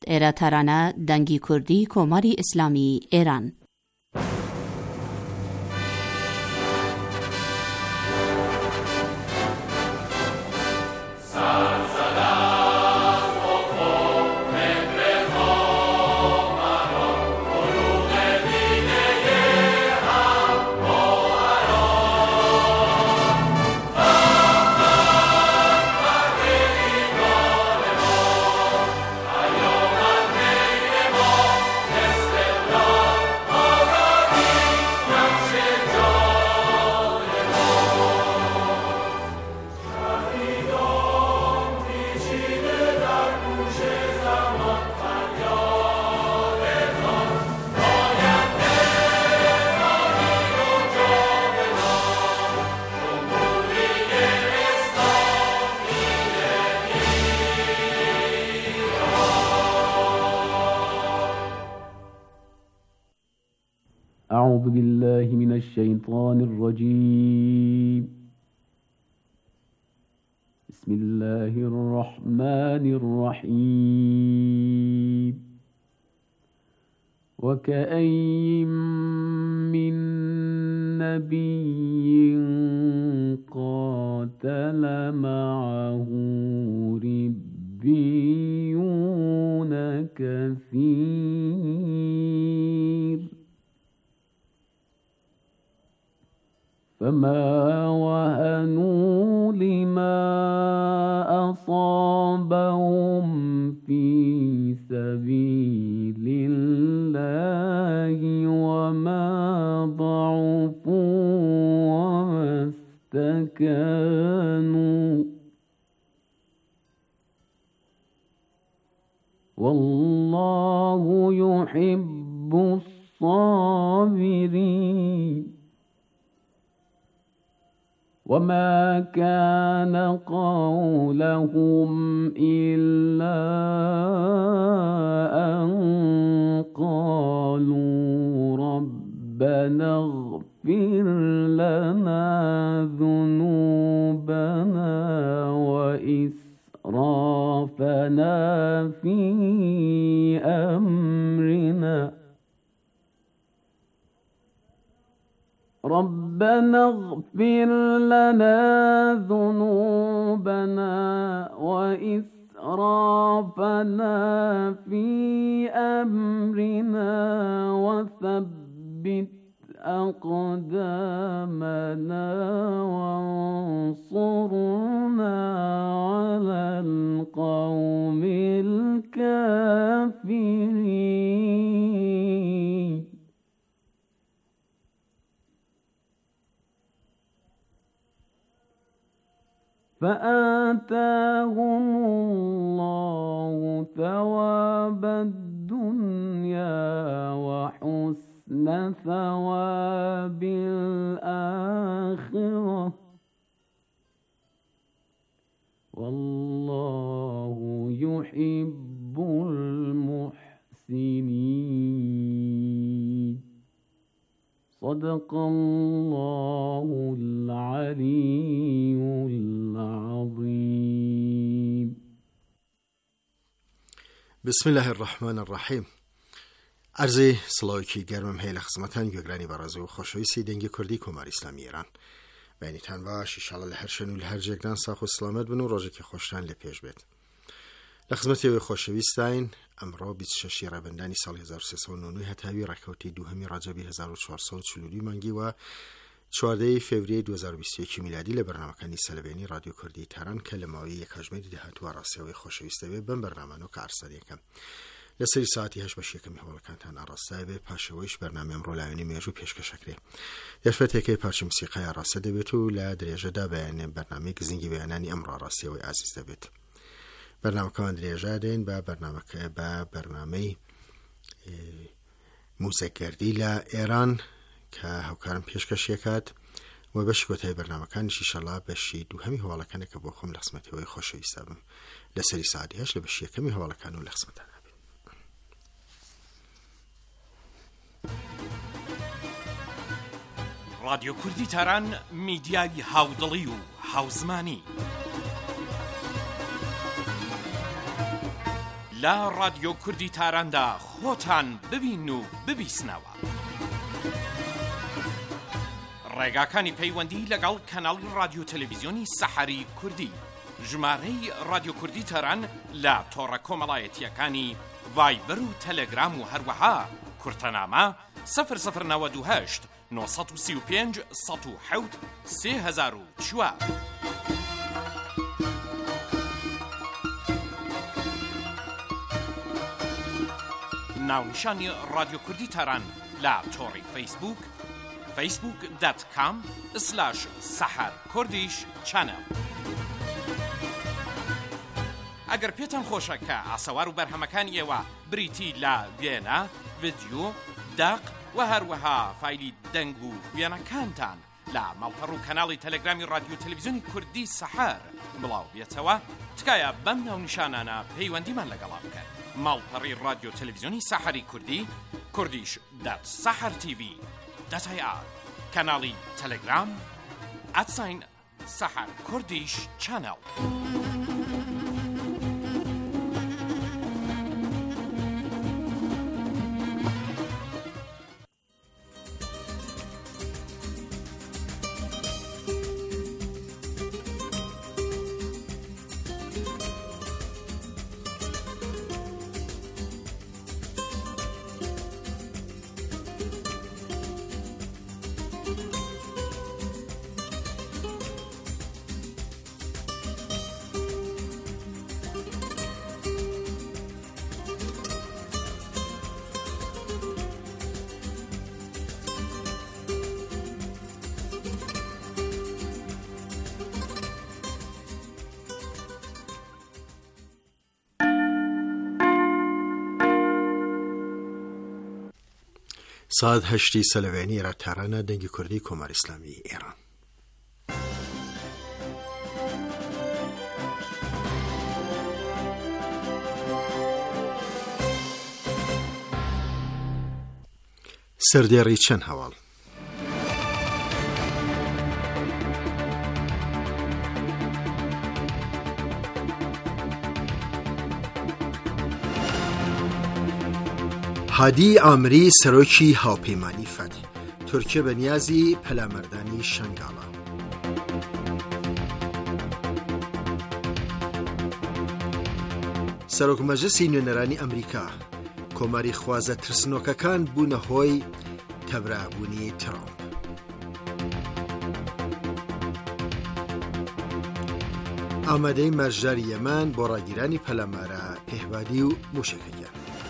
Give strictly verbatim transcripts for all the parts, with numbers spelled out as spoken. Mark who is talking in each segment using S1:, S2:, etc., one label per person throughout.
S1: ایرا ترانه دنگی کردی کماری اسلامی ایران.
S2: أعوذ بالله من الشيطان الرجيم. بسم الله الرحمن الرحيم. وكأين من نبي قاتل معه ربيون كثير فما وهنوا لما أصابهم في سبيل الله وما ضعفوا وما استكانوا والله يحب الصابرين. وما كان قولهم إلا أن قالوا ربنا اغفر لنا ذنوبنا وإسرافنا في أمرنا ربنا اغفر لنا ذنوبنا وإسرافنا في أمرنا وثبت أقدامنا وانصرنا على القوم الكافرين. فآتاهم الله ثواب الدنيا وحسن ثواب الآخرة والله يحب المحسنين. صدق الله العلي العظيم.
S3: بسم الله الرحمن الرحیم. عرض سلاوکی گرمم هیل خدمتان گوگرانی برازه و خوشویسی دنگی کردی کمار اسلامی ایران بینی تنواش ایشالا لهر شنو لهر جگران ساخ و سلامت بنو راجه که خوشتن لپیش بید. لخدمتی و خوشویستین امرو بیست و شش ربندانی سال هزار و سیصد و نود هتاوی رکوتی دوهمی رجبی هزار و چهارصد و چهل و دو مانگی و چهاردهم فوریه دو هزار و بیست و یک میلادی لبرنامه‌کنی سلبینی رادیو کردی تهران کلماوی یک هجمه دهات و راسیوی خوشویسته به بن برنامه نو کارسدی کم لسری ساعتی هش باشی کمی حال کنتن راسته به پاشویش برنامه امرو لعینی میجو پیشکش کردی. درفته که پارچ موسیقی راسته به تو لدرجه دا بیان برنامه گزینگی بیانانی امرو راسیوی عزیز دبید. برنامه کان درجه دین با برنامه با برنامه موسیقی ل ایران که هاوکارم پیشکش کرد و بهش گوته برنامه کانش انشالله بهشی دو همی حواله کنه که با خم لخصمتی های خوشویسته بم لسری ساعتی هش لبهشی کمی حواله کنه و لخصمت نبید.
S4: رادیو کردی تهران میدیای هاودلی و هاوزمانی لا رادیۆ کوردی تاراندا خۆتان ببین و ببیسنەوە. ڕێگاکانی پەیوەندی لەگەڵ کەناڵی رادیۆ تەلەڤیزیۆنی سەحەری کوردی، ژمارەی رادیۆ کوردی تاران لە تۆڕە کۆمەڵایەتیەکانی ڤایبەر و تەلەگرام و هەروەها کورتەنامە سەفر سەفر نەوەد و هەشت نۆ سەد و سی و پێنج سەد و حەوت سێ هەزار و چوار. ناونیشانی رادیۆ کوردی تاران لە تۆڕی فەیسبوک فەیسبوک دات کام سلاش سەحەر کوردیش چەنەڵ. ئەگەر پێتان خۆشە کە ئاسەوار و بەرهەمەکانی ئێوە بریتی لە وێنە، ڤیدیۆ، داق و هەروەها فایلی دەنگ و وێنەکانتان لە ماڵپەڕ و کەناڵی تەلەگرامی رادیۆ تەلەڤیزیۆنی کوردی سەحەر بڵاو بێتەوە، تکایە بەم ناونیشانانە پەیوەندیمان لەگەڵا بکەن. ماڵپەڕی رادیۆ تەلەڤیزیۆنی سەحەری کوردی، کوردیش دات سەحەر تیڤی دات ئای ئار، کەناڵی تەلەگرام ئەتساین سەحەر کوردیش چەنەڵ.
S3: ساعت هەشتی سەلەوێنی ڕادتارانە دەنگی کوردی کۆماری ئیسلامی ئێران. سەردێڕی چەند هەواڵ. هادی ئامری سەرۆکی هاوپەیمانی فەتح، تورکیە بەنیازی پەلامەردانی شنگاڵە. سەرۆک مەجلیسی نوێنەرانی ئەمریکا، کۆماری خوازە ترسنۆکەکان بوونە هۆی تەبرابوونی ترامپ. ئامادەی مەرجداری یەمان بۆ ڕاگیرانی پەلامارە پێهبادی و موشەکەکە.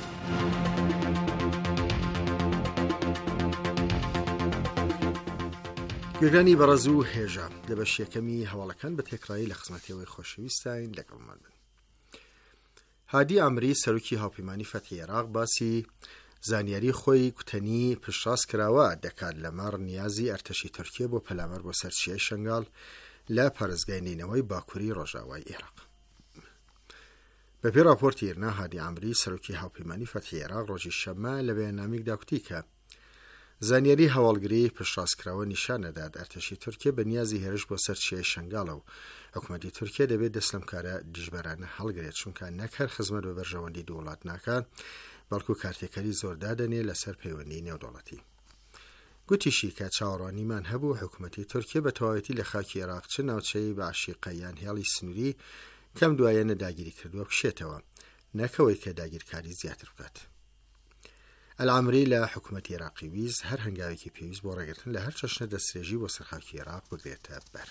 S3: گوێگرانی بەڕێز و هێژە، لە بەش یەکەمی هەواڵەکان بە تێکڕایی لە خزمەتەوەی خۆشەویستین لەگەڵمان بن. هادی ئامری سەرۆکی هاوپەیمانی فەتحی عێراق باسی زانیاری خۆی کوتەنی پشتڕاست کراوە دەکات لەمەڕ نیازی ئەرتەشی تورکیە بۆ پەلامەر بۆ سەرچیای شنگاڵ لە پارێزگای نینەوەی باکووری ڕۆژاوای عێراق. بەپێی راپۆرتی ئێرنا، هادی ئامری سەرۆکی هاوپەیمانی فەتحی عێراق ڕۆژی شەممە لە بەیاننامەیەکدا کوتی کە زانیاری هەواڵگری پشتڕاستکراوە نیشانەدات ئەرتەشی تورکیە بە نیازی هێرش بۆ سەرچیای شنگاڵە و حکوومەتی تورکیە دەبێت دەست لەم کارە دیژبەرانە هەڵگرێت، چونکە نەک هەر خزمەت بە بەرژەوەندی دوو وڵات ناکات، بەڵکو کارتێکەری زۆر دادەنێ لەسەر پەیوەندی نێودەوڵەتی. گوتیشی کە چاوەڕوانیمان هەبوو حکوومەتی تورکیە بە تەواوەتی لە خاکی عێراق چ ناوچەی بەعشیقە یان هێڵی سنووری کەم دوایەنە داگیری کردووە بشێتەوە، نەکەوەی کە داگیرکاری زیاتر بکات. ئەلعامری لە حکوومەتی عێراقی ویست هەر هەنگاوێکی پێویست بۆ ڕێگرتن لە هەر چەشنە دەستێژی بۆ سەرخاکی عێراق بگرێتە بەر.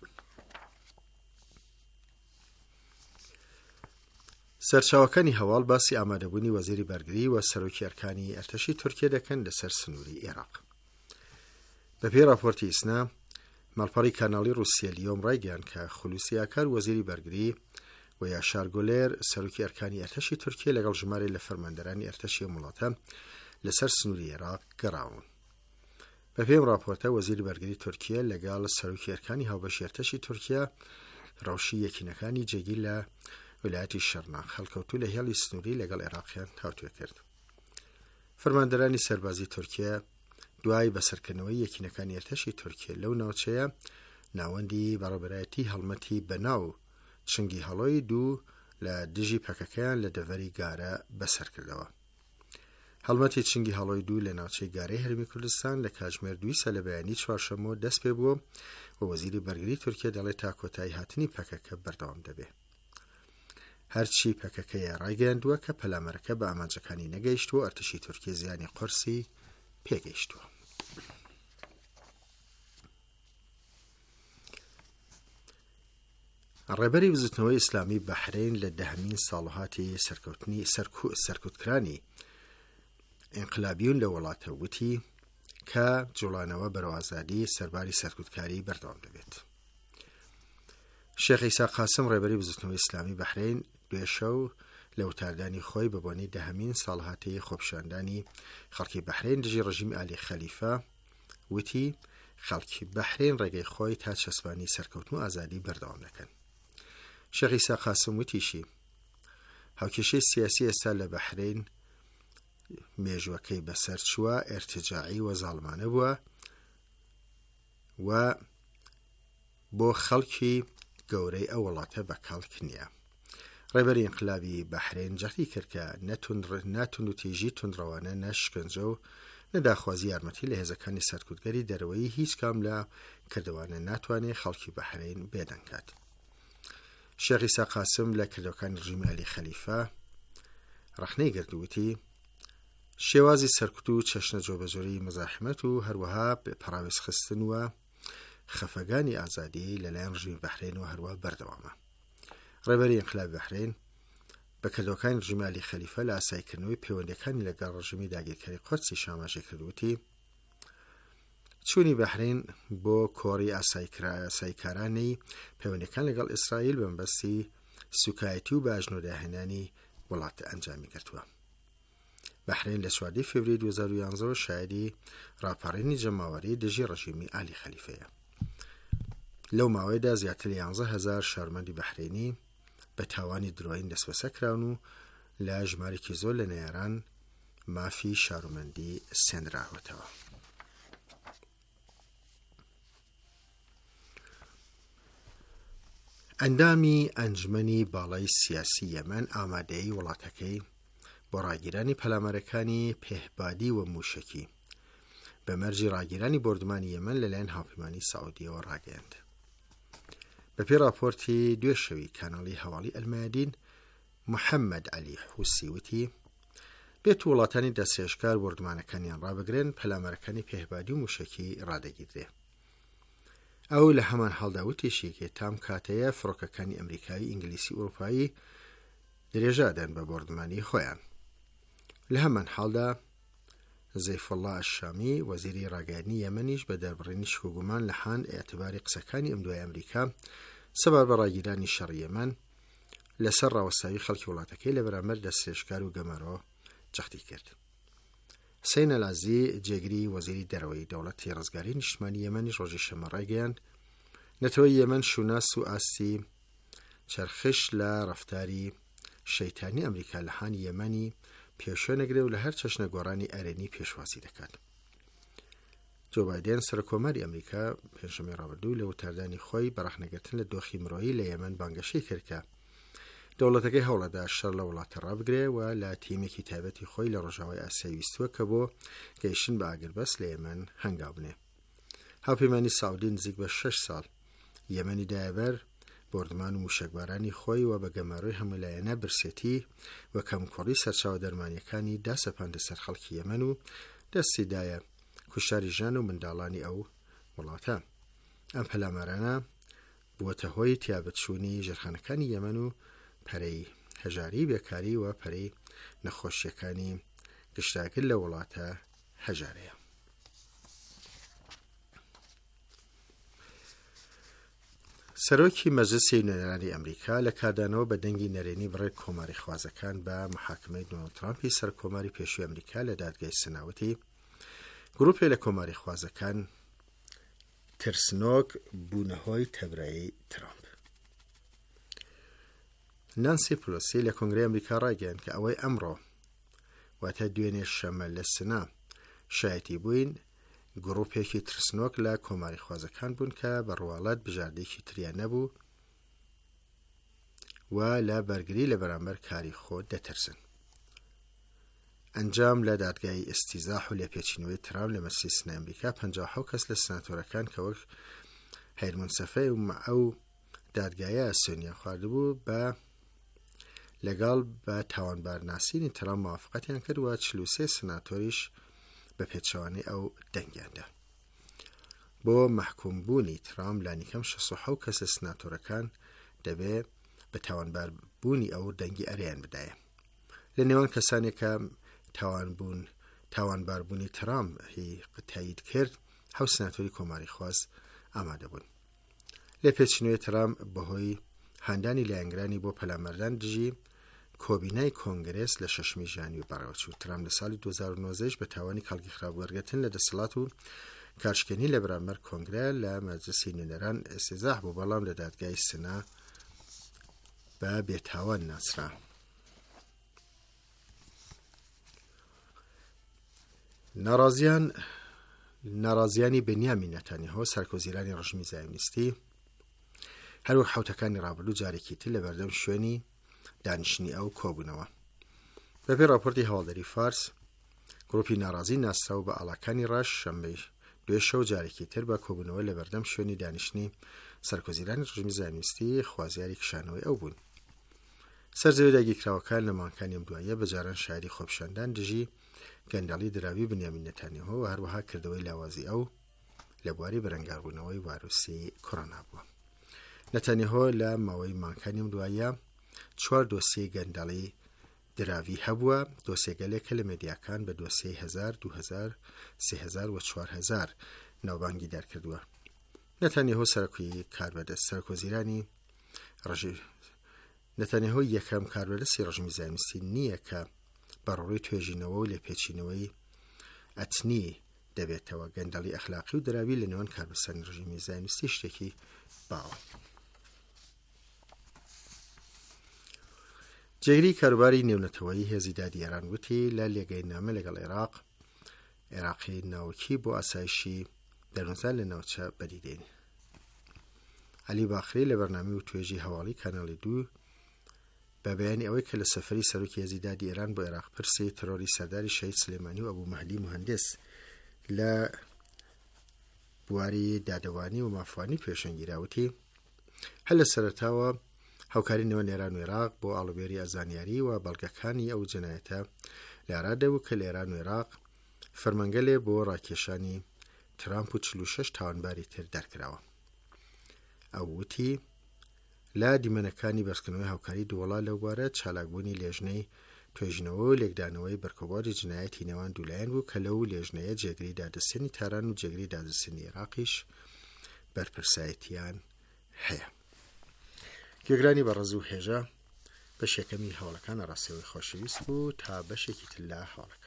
S3: سەرچاوەکانی هەواڵ باسی ئامادەبوونی وەزیری بەرگری و سەرۆکی ئەرکانی ئەرتەشی تورکیە دەکەن لەسەر سنووری عێراق. بەپێی راپۆرتی ئیسنا، ماڵپەڕی کاناڵی رووسیا لیۆم ڕایگەیاند کە خولوسی ئاکار وەزیری بەرگری و یاشار گولێر سەرۆکی ئەرکانی ئەرتەشی تورکیە لەگەڵ ژمارە لە فەرماندەرانی ئەرتەشی وڵاتە لەسەر سنووری عێراق گەڕاون. بەپێم راپۆرتە وەزیری بەرگری تورکیە لەگەڵ سەرۆکی ئەرکانی هاوبەشی ئەرتەشی تورکیە ڕەوشی یەکینەکانی جێگیر لە ویلایەتی شەرناق هەڵکەوتوو لە هێڵی سنووری لەگەڵ عێراقیان هاوتوێ کرد. فەرماندەرانی سەربازی تورکیە دوای بەسەرکردنەوەی یەکینەکانی ئەرتەشی تورکیە لەو ناوچەیە ناوەندی بەڕێوەبەرایەتی هەڵمەتی بەناو چنگی هەڵۆی دوو لە دژی پەکەکەیان لە دەڤەری گارە بەسەر کردەوە. هەڵمەتی چنگی هەڵۆی دوو لە ناوچەی گارەی هەرمی کوردستان لە کاتژمێر دوویسە لە بەیانی چوارشەممە دەست پێ بووە و وەزیری بەرگری تورکیا دەڵێت تا کۆتایی هاتنی پەکەکە بەردەوام دەبێت. هەرچی پەکەکەیە ڕایگەیاندووە کە پەلامەرەکە بە ئامانجەکانی نەگەیشتووە، ئەرتشی تورکیا زیانی قورسی پێگەیشتووە. ڕێبەری بزوتنەوەی ئیسلامی بەحرین لە دەهەمین ساڵەهاتی سەرکەوتنی سەرکوتکرانی ئینقلابیون لە وڵاتە وتی کە جوڵانەوە بەرەو ئازادی سەرباری سەرکوتکاری بەردەوام دەبێت. شێخ ئیسا قاسم ڕێبەری بزوتنەوەی ئیسلامی بەحرین دوێشەو لە وتاردانی خۆی بە بۆنەی دەهەمین ساڵەهاتی خۆپیشاندانی خەڵکی بەحرین دژی ڕژیمی ئالی خەلیفە وتی خەڵکی بەحرین ڕێگەی خۆی تا چەسبانی سەرکەوتن و ئازادی بەردەوام دەکەن. شێخ ئیسا قاسم وتیشی هاوکێشەی سیاسی ئێستا لە بەحرین مێژوەکەی بەسەر چووە، ئێرتجاعی و زاڵمانە بووە و بۆ خەڵکی گەورەی ئەو وڵاتە بەکاڵک نییە. ڕێبەری ئینقلابی بەحرین جەختی کرد کە ناتون و تێژی تونڕەوانە نەشکنجە و نەداخوازی یارمەتی لە هێزەکانی سەرکوتگەری دەرەوەی هیچ کام لە کردوانە ناتوانێت خەڵکی بەحرین بێدەنگات. شێخ ئیسا قاسم لە کردەوەکانی ڕژیمی ئالی خەلیفە ڕەخنەی گردووتی شێوازی سەرکوت و چەشنە جۆبەجۆری مەزاحمەت و هەروەها پەراوێز خستن و خەفەگانی ئازادی لەلایەن ڕژیمی بەحرین و هەروە بەردەوامە. ڕێبەری ئینقلابی بەحرین بە کردەوەکانی ڕژیمی ئالی خەلیفە لە ئاساییکردنەوەی پەیوەندیەکانی لەگەڵ ڕژیمی داگیرکاری قودسی شاماژێ کردووتی چوونی بەحرین بۆ کۆڕی ئاساییکارانەی پەیوەندیەکان لەگەڵ ئیسرائیل بە مەبەستی سوکایەتی و باژنۆداهێنانی وڵاتە ئەنجامی کردووە. بەحرین لە چواردەی فێڤری دوو هەزار و یانزە شایەدی ڕاپەڕینی جەماوەری دژی ڕژیمی ئالی خەلیفەیە. لەو ماوەیەدا زیاتر لە یانزە هەزار شارمەندی بەحرینی بە تاوانی درۆین دەستبەسە کراون و لە ژمارێکی زۆر لە نێران مافی شارمەندی سێنراوەتەوە. ئەندامی ئەنجمەنی باڵای سیاسی یەمەن ئامادەیی وڵاتەکەی بۆ ڕاگیرانی پەلامەرەکانی پێهبادی و موشکی بە مەرجی ڕاگیرانی بۆردمانی یەمەن لەلایەن هاوپەیمانی سەعودیەوە ڕاگەیاند. بەپێی راپۆرتی دوێشەوی کاناڵی هەواڵی ئەلمایدین محەممەد عەلی حوسی وتی بێت وڵاتانی دەستێشکار بۆردمانەکانیان ڕابگرن پەلامەرەکانی پێهبادی و موشکی ڕادەگیردرێ. ئەو لە هەمان هەڵدا وتیشیکێ تام کاتەیە فڕۆکەکانی ئەمریکایی، ئینگلیسی، ئوروپایی درێژادەن بە بۆردمانی خۆیان. لە هەمان حاڵدا زەیفوڵڵا ئەشامی وەزیری ڕاگەیاندنی یەمەنیش بە دەربڕینی شکوگومان لە حان ئێعتباری قسەکانی ئەم دوای ئەمریکا سەبار بە ڕاگیرانی شەڕی یەمەن لەسەر ڕاوەستاوی خەڵکی وڵاتەکەی لە بەرامبەر دەستێشکار و گەمەرۆ جەختی کرد. حسین ئەلعەزی جێگری وەزیری دەرەوەی دەوڵەتی ڕزگاری نیشتمانی یەمەنی ڕۆژی شەمە ڕایگەیاند نەتەوەی یەمەن شوناس و ئاستی چەرخش لە ڕەفتاری شەیتانی ئەمریکا لە حانی یەمەنی پێشۆ نەگرێ و لە هەر چەشنە گۆڕانی ئەرێنی پێشواسی دەکات. جۆ بایدێن سەرۆکۆماری ئەمریکا پێنجشەمەی ڕابردوو لە وتاردانی خۆی بەڕەخنەگرتن لە دۆخی مرۆیی لە یەمەن بانگەشەی کرد کە دەوڵەتەکەی هەوڵەدا شەڕ لە وڵاتە ڕابگرێ و لە تیمێکی تایبەتی خۆی لە ڕۆژاوای ئاسیای ویستووە کە بۆ گەیشتن بە ئاگربەست لە یەمەن هەنگاو بنێ. هاوپەیمانی سەعودی نزیک بە شەش ساڵ یەمەنی دایەبەر بۆردمان و موشەکبارانی خۆی و بە گەماڕۆی هەمولایەنە برسێتی و کەمکۆڕی سەرچاوە دەرمانیەکانی داسەپاندە سەر خەڵکی یەمەن و دەستی دایە کوشتاری ژان و منداڵانی ئەو وڵاتە. ئەم پەلامارانە بووەتە هۆی تیابەتچوونی ژێرخانەکانی یەمەن و پەرەی هەژاری بێکاری و پەرەی نەخۆشیەکانی گشتاگر لە وڵاتە هەژارەیە. سەرۆکی مەجلیسی نوێنەرانی ئەمریکا لە کادانەوە بە دەنگی نەرێنی بڕێک کۆماری خوازەکان بە محاکمەی دۆناڵد ترامپی سەر کۆماری پێشووی ئەمریکا لە دادگای سناوتی گروپێ لە کۆماری خوازەکان ترسنۆک بوونەهۆی تەبرایی ترامپ. نانسی پلۆسی لە کۆنگرەی ئەمریکا ڕایگەیاند کە ئەوەی ئەمڕۆ واتە دوێنێ شەمە لە سنا شایەتی بووین گروپێکی ترسنۆک لە کۆماری خوازەکان بوون کە بە ڕواڵەت بژاردەیەکی تریان نەبوو و لە بەرگری لە بەرامبەر کاری خۆ دەترسن. ئەنجام لە دادگای ئستیزاح و لێپێچینەوەی ترام لە مەرسی سنای ئەمریکا پەنجا و حەوت کەس لە سناتۆرەکان کە وەک هەیرمونسەفەی و ئەو دادگایە سوێنیان خواردبوو بە لەگەڵ بە تاوانبارناسینی ترام موافقەتیان کرد و چل و سێ سناتۆریش بە پێچەوانەی ئەو دەنگیاندا. بۆ مەحکومبوونی ترام لانیکەم شەست و حەوت کەس لە سناتۆرەکان دەبێت بە تاوانباربوونی ئەو دەنگی ئەرەیان بدایە. لە نێوان کەسانێک کە تاوانبوون تاوانباربوونی ترام هی تایید کرد حەوت سناتۆری کۆماری خواست ئامادە بوون. لە پێچینەوەی ترام بەهۆی هاندانی لایەنگرانی بۆ پەلامەردان دژی کۆبینای کۆنگرێس لە شەشمی ژانوی بەڕێوەچوو. ترام لە ساڵی دوو هەزار و نۆزدە بە تاوانی کەڵکی خراپوەرگرتن لە دەسەڵات و کارشکێنی لە بەرامبەر کۆنگرە لە مەجلسی نوێنەران ئێستیزاح بوو، بەڵام لە دادگای سنا بە بێتاوان ناسرا. ناڕازیان ناڕازیانی بنیامین نەتانیاهۆ سەرکۆزیرانی ڕژمی زایۆنیستی هەروەک حوتەکانی ڕابردوو جارێکی تر لە بەردەم شوێنی دانیشتنی ئەو کۆبوونەوە. بەپێی راپۆرتی هەواڵدەری فارس، گڕۆپی ناڕازی ناسراو بە ئاڵاکانی ڕاش شەمبەی دوێ شەو جارێکی تر بە کۆبوونەوە لە بەردەم شوێنی دانیشتنی سەرکۆزیرانی ڕژمی زایۆنیستی خوازیاری کشانەوەی ئەو بوون. سەرجەوی داگیرکراوەکان لە مانگەکانی ئەم دواییە بەجاران شایەتی خۆپیشاندان دژی گەندەڵی دراوی بنیامین نەتانیاهۆ و هەروەها کردەوەی لاوازی ئەو لە بواری بەرەنگاربوونەوەی ڤایرۆسی کۆڕۆنا بووە. نەتانیاهۆ لە ماوەی مانگەکانی ئەم دواییە چوار دۆسیەی گەندەڵی دراوی هەبووە، دۆسیەگەلێکە لە مێدیاکان بە دۆسیەی هەزار، دوو هەزار، سێ هەزار و چوار هەزار ناوبانگی دارکردووە. نەتانیاهۆ سەرۆکی کاربەدەست سەرکۆزیرانی ڕژی نەتانیاهۆ یەکەم کاربەدەستی ڕژمی زایۆنیستی نییە کە بەڕۆڵی توێژینەوە و لێپێچینەوەی ئەتنی دەبێتەوە. گەندەڵی ئەخلاقی و دراوی لە نێوان کاربەدەستانی ڕژیمی زایۆنیستی شتێکی باوە. جێگری کاروباری نێونەتەوەیی هێزی دادی ئێران وتی لە لێگەیەنامە لەگەڵ عێراق عێراقی ناوکی بۆ ئاسایشی دەرونزان لە ناوچە بەدیدێن. عەلی باخری لە بەرنامەی و توێژی هەواڵی کاناڵی دوو بە بەیانی ئەوەی کە لە سەفەری سەرۆکی هێزی دادی ئێران بۆ عێراق پرسی ترۆری سەرداری شەهید سلێمانی و ئەبوو مەهدی موهەندس لە بواری دادەوانی و مافوانی پێشەنگیراوتی هەر لە سەرەتاوە هاوکاری نێوان ئێران و عێراق بۆ ئاڵوبێری ئازانیاری و بەڵگەکانی ئەو جنایەتە لارادەبوو کە لە ئێران و عێراق فەرمانگەلێ بۆ ڕاکێشانی ترامپ و چل و شەش تاوانباری تر دەرکراوە. ئەو وتی لا دیمەنەکانی بەرزکردنەوەی هاوکاری دووەڵا لەو بارە چالاکبوونی لێژنەی توێژینەوە و لێکدانەوەی بەرکەوباری جنایەتی نێوان دوولایەن بوو کە لەو لێژنەیە جێگری دادەستێنی تاران و جێگری دادەستێنی عێراقیش بەرپرسایەتیان هەیە. گوێگرانی بەڕێز و هێژە بەشێکەمی هەوڵەکانە ڕاستیەوەی خۆشەویست بوو تا بەشێکی تر لە هەوڵەکان.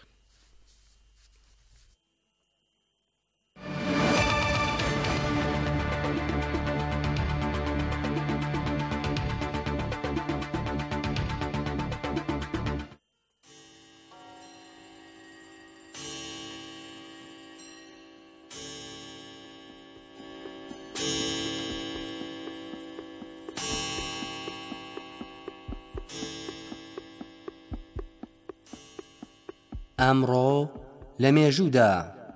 S5: ئەمڕۆ لە مێژوودا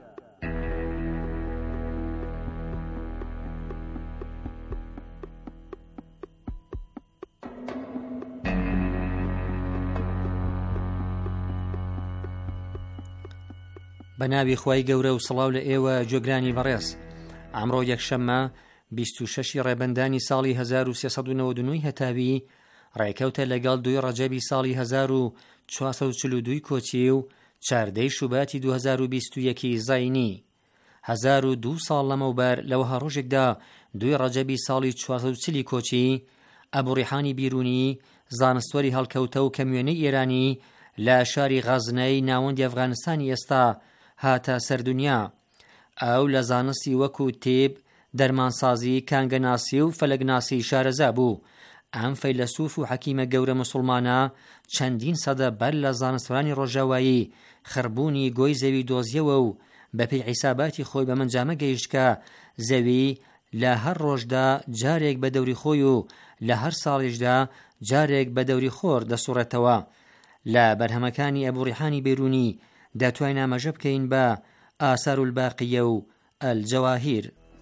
S5: بە ناوی خوای گەورە و سڵاو لە ئێوە جۆگرانی بەڕێز. ئەمڕۆ یەکشەممە بیست و شەشی ڕێبەندانی ساڵی هەزار و سێسەد و نەوەد و نۆی هەتاوی ڕێکەوتە لەگەڵ دوی ڕەجەبی ساڵی هەزار و چوارسەد و چل و دوو کۆچی و چاردەی شوباتی دوو هەزار و بیست و یەکی زاینی. هەزار و دوو ساڵ لەمەوبەر لەوەها ڕۆژێکدا دوی ڕەجەبی ساڵی چوارسەد و چلی کۆچی ئەبوڕیحانی بیرونی زانستوەری هەڵکەوتە و کەمیێنەی ئێرانی لە شاری غەزنەی ناوەندی ئەفغانستانی ئێستا هاتە سەردونیا. ئەو لە زانستی وەکو تێب، دەرمانسازی، کانگەناسی و فەلەگناسی شارەزا بوو. ئەم فەیلسوف و حەکیمە گەورە موسڵمانە چەندین سەدە بەر لە زانستوانی ڕۆژاوایی خڕبوونی گۆی زەوی دۆزیەوە و بەپێی حیساباتی خۆی بە منجامە گەیشت کە زەوی لە هەر ڕۆژدا جارێک بە دەوری خۆی و لە هەر ساڵێشدا جارێک بە دەوری خۆر دەسوڕێتەوە. لە بەرهەمەکانی ئەبوو ڕیحانی بەیرونی دەتوانین ئاماژە بکەین بە ئاسار الباقیە و الجەواهیر.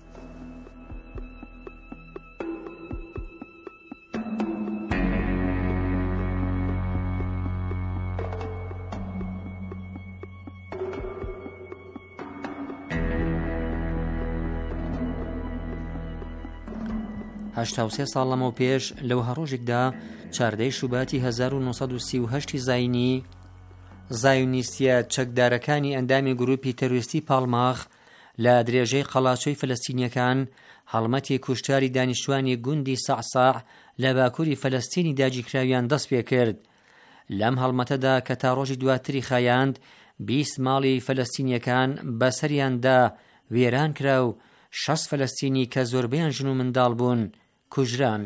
S5: هەشتا و سێ ساڵ لەمەو پێش لەو هەڕۆژێکدا چاردەی شوباتی هەزار و نۆسەد و سی و هەشتی زاینی زایونیستیە چەکدارەکانی ئەندامی گروپی تەروریستی پاڵماخ لە درێژەی قەڵاچۆی فەلەستینیەکان هەڵمەتی کوشتاری دانیشتوانی گوندی سەعساع لە باکووری فەلەستینی داگیرکراویان دەست پێ کرد. لەم هەڵمەتەدا کە تا ڕۆژی دواتری خایاند بیست ماڵی فەلەستینیەکان بەسەریاندا وێران کرا و شەش فەلەستینی کە زۆربەیان ژن و منداڵ بوون کوژران.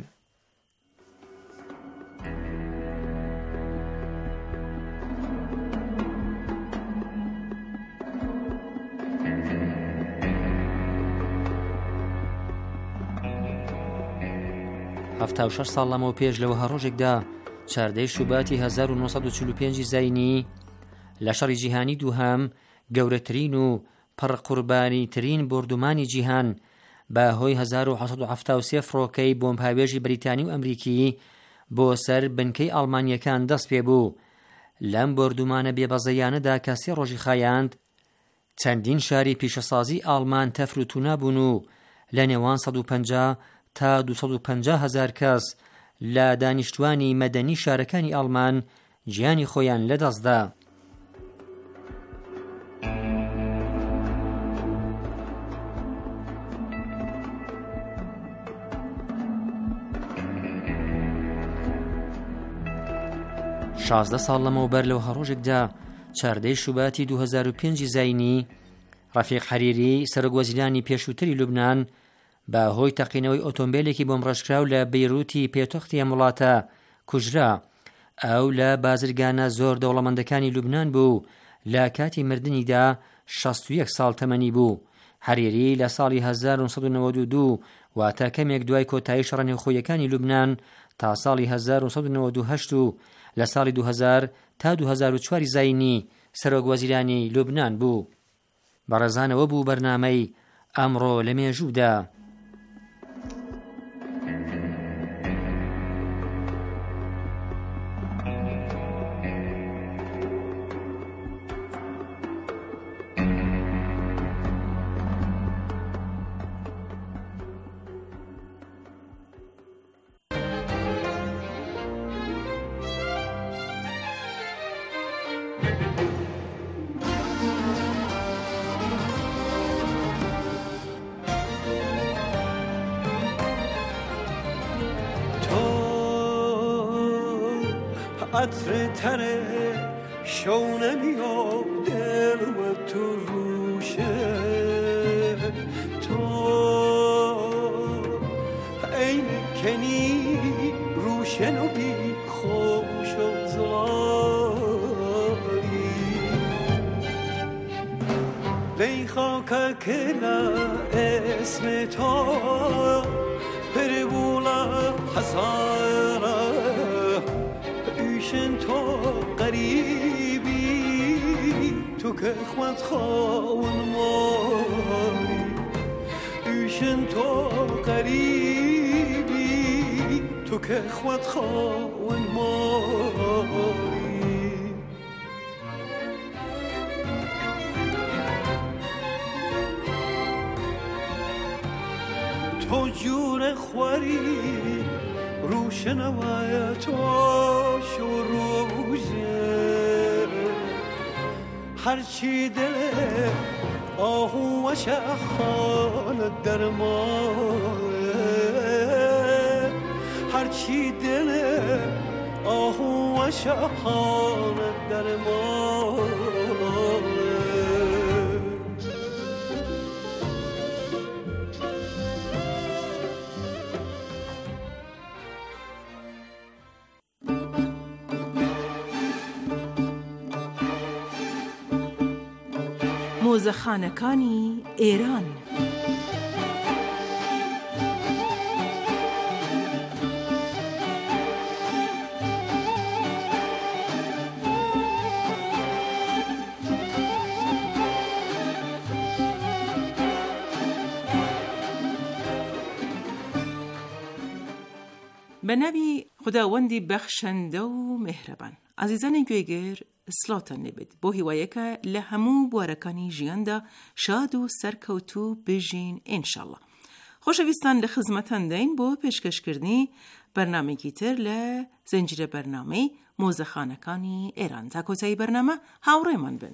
S5: هەفتا و شەش ساڵ لەمەوە پێش لەوە هەڕۆژێکدا چاردەی شوباتی هەزار و نۆسەد و چل و پێنج زاینی لە شەڕی جیهانی دووهەم گەورەترین و پڕقوربانی ترین بردومانی جیهان بە هۆی هەزار و حەسەد و هەفتا و سێ فڕۆکەی بۆمبهاوێژی بەریتانی و ئەمریکی بۆ سەر بنکەی ئەڵمانیەکان دەست پێ بوو. لەم بردومانە بێبەزەیانەدا کە سێ ڕۆژی خایاند چەندین شاری پیشەسازی ئاڵمان تەفروتونا بوون و لە نێوان سەد و پەنجا تا دووسەد و پەنجا هەزار کەس لە دانیشتوانی مەدەنی شارەکانی ئاڵمان گیانی خۆیان لەدەستدا. شازدە ساڵ لەمەوبەر لەو هەڕۆژێکدا چاردەی شوباتی دوو هەزار و پێنج زاینی ڕەفیق حەریری سەرۆکوەزیرانی پێشووتری لوبنان بە هۆی تەقینەوەی ئۆتۆمبیلێکی بۆمڕەشکراو لە بەیروتی پێتۆختی ئەم وڵاتە کوژرا. ئەو لە بازرگانە زۆر دەوڵەمەندەکانی لوبنان بوو. لە کاتی مردنیدا شەست و یەک ساڵ تەمەنی بوو. حەریری لە ساڵی هەزار و نۆسەد و نەوەد و دوو واتە کەمێک دوای کۆتایی شەڕە نێوخۆیەکانی لوبنان تا ساڵی هەزار و سەد و نەوەد و هەشت و لە ساڵی دوو هەزار تا دوو هەزار و چوار زاینی سەرۆکوەزیرانی لوبنان بوو. بەڕێزانەوە بوو بەرنامەی ئەمڕۆ لە مێژوودا.
S6: عطر تنه شونه و دل و تو روشه تو این کنی روشن و بی خوش و زاری لی خاکه کلا اسم تو پربولا حسارا تو قریبی تو که خود خواهن ماری ایشن تو قریبی تو که خود خواهن ماری تو جور خوری روشنوای تو شروزه هرچی دل آهو و شخان درمانه هرچی دل آهو و شخان درمانه
S7: مۆزەخانەکانی ئێران. بە نەوی خوداوەندی بەخشەندە و میهرەبان. عزیزانی گوێگر، سڵاتان لێبێت بۆ هیوایەکە لە هەموو بوارەکانی ژیاندا شاد و سەرکەوتوو بژین ئینشاءالله. خۆشەویستان، لە خزمەتان دەین بۆ پێشکەشکردنی بەرنامەیەکی تر لە زنجیرە بەرنامەی مۆزەخانەکانی ئێران. تا کۆتایی بەرنامە هاوڕێمان بن.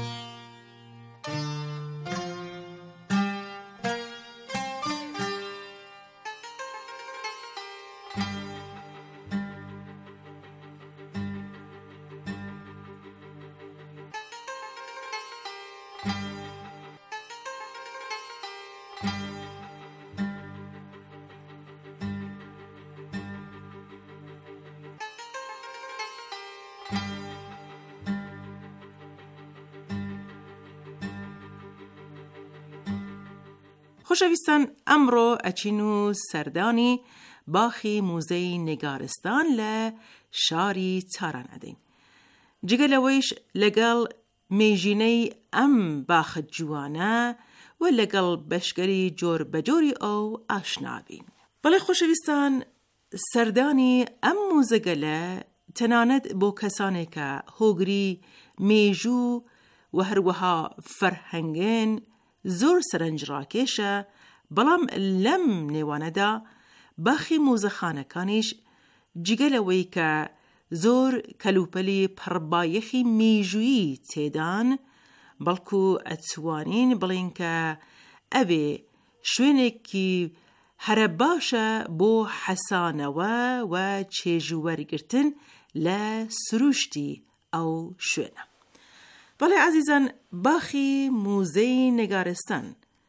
S7: خۆشەویستان، ئەمڕۆ ئەچین و سەردانی باخی موزەی نێگارستان لە شاری تاران ئەدەین. جگەلەوەیش لەگەڵ مێژینەی ئەم باخە جوانە و لەگەڵ بەشگەری جۆر بەجۆری ئەو ئاشنابین. بەڵێ خۆشەویستان، سەردانی ئەم موزەگەلە تەنانەت بۆ کەسانێکە هۆگری مێژوو و هەروەها فەرهەنگن زۆر سەرنجڕاکێشە، بەڵام لەم نێوانەدا باخی موزەخانەکانیش جگەلەوەی کە زۆر کەلوپەلی پڕبایەخی مێژویی تێدان، بەڵکو ئەتوانین بڵین کە ئەوێ شوێنێکی هەرە باشە بۆ حەسانەوە و چێژوەرگرتن لە سروشتی ئەو شوێنە. بەڵێ عزیزان، باخی موزەی نێگارستان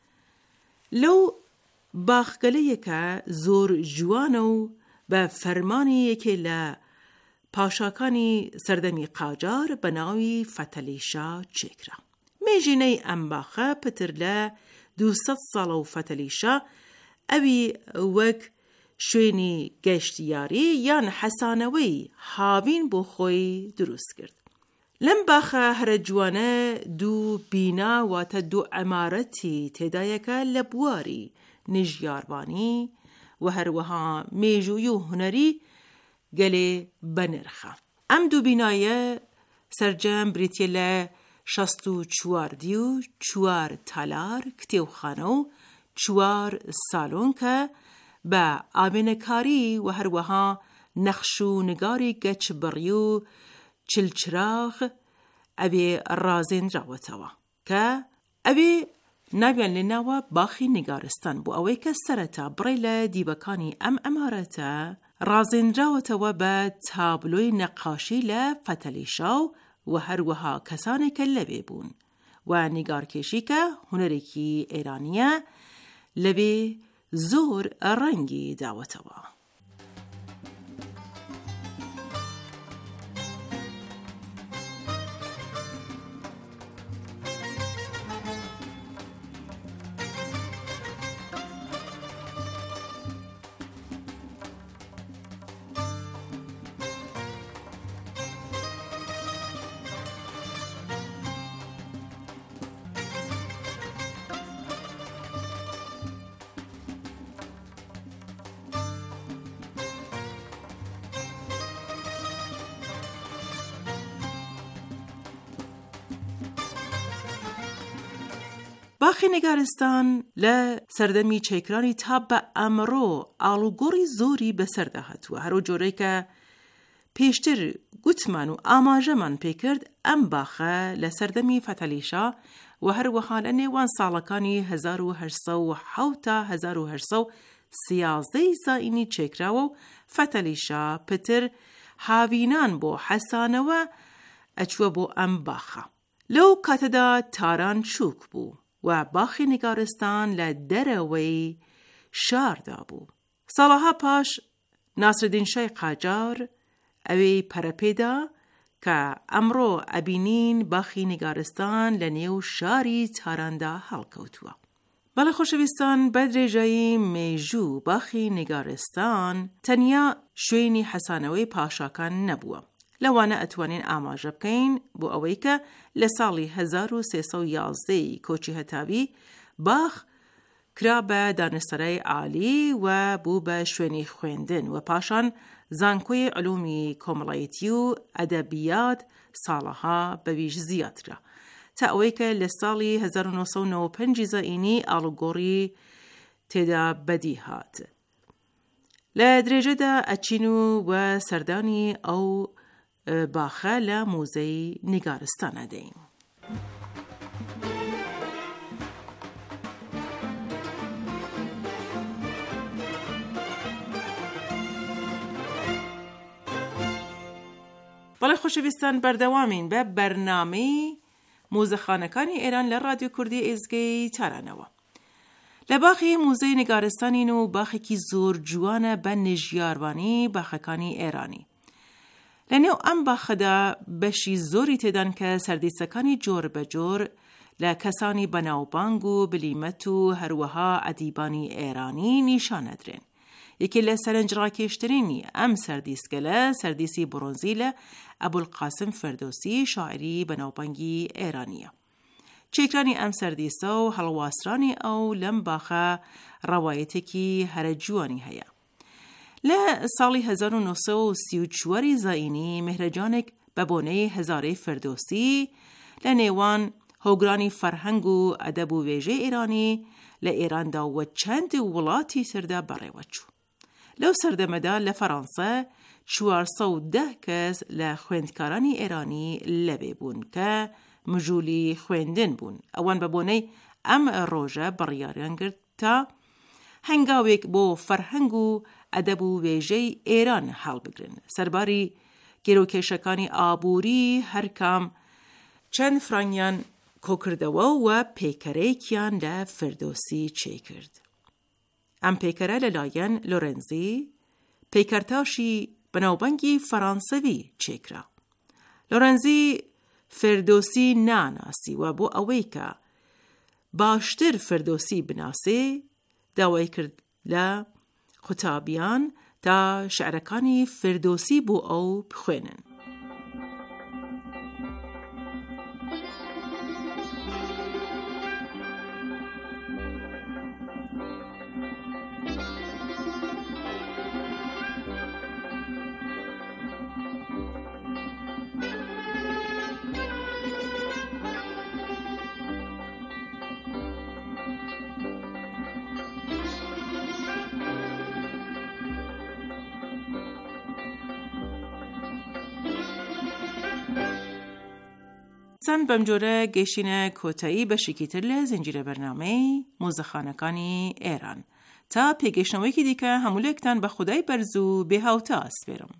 S7: لەو باخگەلەیەکە زۆر جوانە و بە فەرمانی یەکێ لە پاشاکانی سەردەمی قاجار بە ناوی فەتەلیشا چێکرا. مێژینەی ئەم باخە پتر لە دووسەد ساڵە و فەتەلیشا ئەوی وەک شوێنی گەشتیاری یان حەسانەوەی هاوین بۆ خۆی دروست کرد. لەم باخە هەرە جوانە دوو بینا واتە دوو عەمارەتی تێدایەکە لە بواری نژیاربانی و هەروەها مێژووی و هونەری گەلێ بەنرخە. ئەم دوو بینایە سەرجەم بریتیە لە شەست و چواردی و چوار تالار کتێوخانە و چوار سالۆن کە بە ئاوێنەکاری و هەروەها نەخش و نگاری گەچ بڕی و چلچراغ ئەبێ ڕازێنراوەتەوە کە ئەبێ ناویان لێناوە باخی نێگارستان بۆ ئەوەی کە سەرەتا بڕێ لە دیبەکانی ئەم ئەمارەتە ڕازێنراوەتەوە بە تابلۆی نەقاشی لە فەتەلیشا و هەروەها کەسانێکە لەبێ بوون و نیگارکێشی کە هونەرێکی ئێرانیە لەبێ زۆر ڕەنگی داوەتەوە. باخی نێگارستان لە سەردەمی چەیکرانی تا بە ئەمڕۆ ئاڵوگۆڕی زۆری بەسەردا هاتووە. هەرو جۆرەی کە پێشتر گوتمان و ئاماژەمان پێکرد، ئەم باخە لە سەردەمی فەتەلیشا و هەروەها لە نێوان ساڵەکانی هەزار و هەشت سەد و حەوت تا هەزار و هەشت سەد و سیازدەی زاینی چێکراوە و فەتەلیشا پتر هاوینان بۆ حەسانەوە ئەچووە بۆ ئەم باخە. لەو کاتەدا تاران چووک بوو و باخی نێگارستان لە دەرەوەی شاردا بوو. ساڵەها پاش ناسردین شای قاجار ئەوەی پەرەپێدا کە ئەمڕۆ ئەبینین باخی نێگارستان لە نێو شاری تاراندا هەڵکەوتووە. بەڵێ خۆشەویستان، بە درێژایی مێژوو باخی نێگارستان تەنیا شوێنی حەسانەوەی پاشاکان نەبووە. لەوانە ئەتوانین ئاماژە بکەین بۆ ئەوەی کە لە ساڵی هەزار و سێسەد و یازدەی کۆچی هەتاوی باخ کرا بە دانەسەرای عالی و بوو بە شوێنی خوێندن و پاشان زانکۆی علومی کۆمەڵایەتی و ئەدەبیات ساڵەها بەویش زیاترا تا ئەوەی کە لە ساڵی هەزار و نۆسەد و نۆ و پێنج زەئینی ئاڵوگۆڕی تێدا بەدی هات. لە درێژەدا ئەچین و وە سەردانی ئەو باخە لە موزەی نیگارستانە دەین. بەڵێ خۆشەویستان بەردەوامین بە بەرنامەی موزەخانەکانی ئێران لە رادیۆ کوردی ئێزگەی تارانەوە. لە باخی موزەی نیگارستانین و باخێکی زۆر جوانە بە نژیاروانی باخەکانی ئێرانی. لە نێو ئەم باخەدا بەشی زۆری تێدان کە سەردیسەکانی جۆر بە جۆر لە کەسانی بەناوبانگ و بلیمەت و هەروەها ئەدیبانی ئێرانی نیشانەدرێن. یەکێ لە سەرنجڕاکێشترینی ئەم سەردیسکەلە سەردیسی برۆنزی لە ئەبولقاسم فردۆسی شاعری بەناوبانگی ئێرانیە. چێکرانی ئەم سەردیسە و هەڵواسرانی ئەو لەم باخە ڕەوایەتێکی هەرە جوانی هەیە. لە ساڵی هەزار و نۆسەد و سی و چوار زەئینی مهرەجانێک بە بۆنەی هەزارەی فردۆسی لە نێوان هۆگرانی فەرهەنگ و ئەدەب و وێژەی ئێرانی لە ئێراندا و چەند وڵاتی تردا بەڕێوە چوو. لەو سەردەمەدا لە فەڕەنسا چوارسە و دە کەس لە خوێندکارانی ئێرانی لەبێ بوون کە مژوولی خوێندن بوون. ئەوان بە بۆنەی ئەم ڕۆژە بڕیاریان کرد تا هەنگاوێک بۆ فەرهەنگ و ئەدەب و وێژەی ئێران هەڵبگرن. سەرباری گێرۆکێشەکانی ئابووری هەرکام چەند فرانگیان کۆکردەوە و پێکەرێکیان لە فردۆسی چێ کرد. ئەم پێکەرە لەلایەن لۆرێنزی پێکەرتاشی بەناوبانگی فەڕەنسەوی چێکرا. لۆرێنزی فردۆسی ناناسی و بۆ ئەوەی کە باشتر فردۆسی بناسێ داوای کرد لە قوتابیان تا شعرەکانی فردۆسی بۆ ئەو بخوێنن. چەند بەم جۆرە گەیشتینە کۆتایی بەشێکی تر لە زنجیرە بەرنامەی موزەخانەکانی ئێران. تا پێگەشتنەوەیەکی دیکە هەموولێکتان بە خودای بەرز و بێهاوتا ئەسپێرم.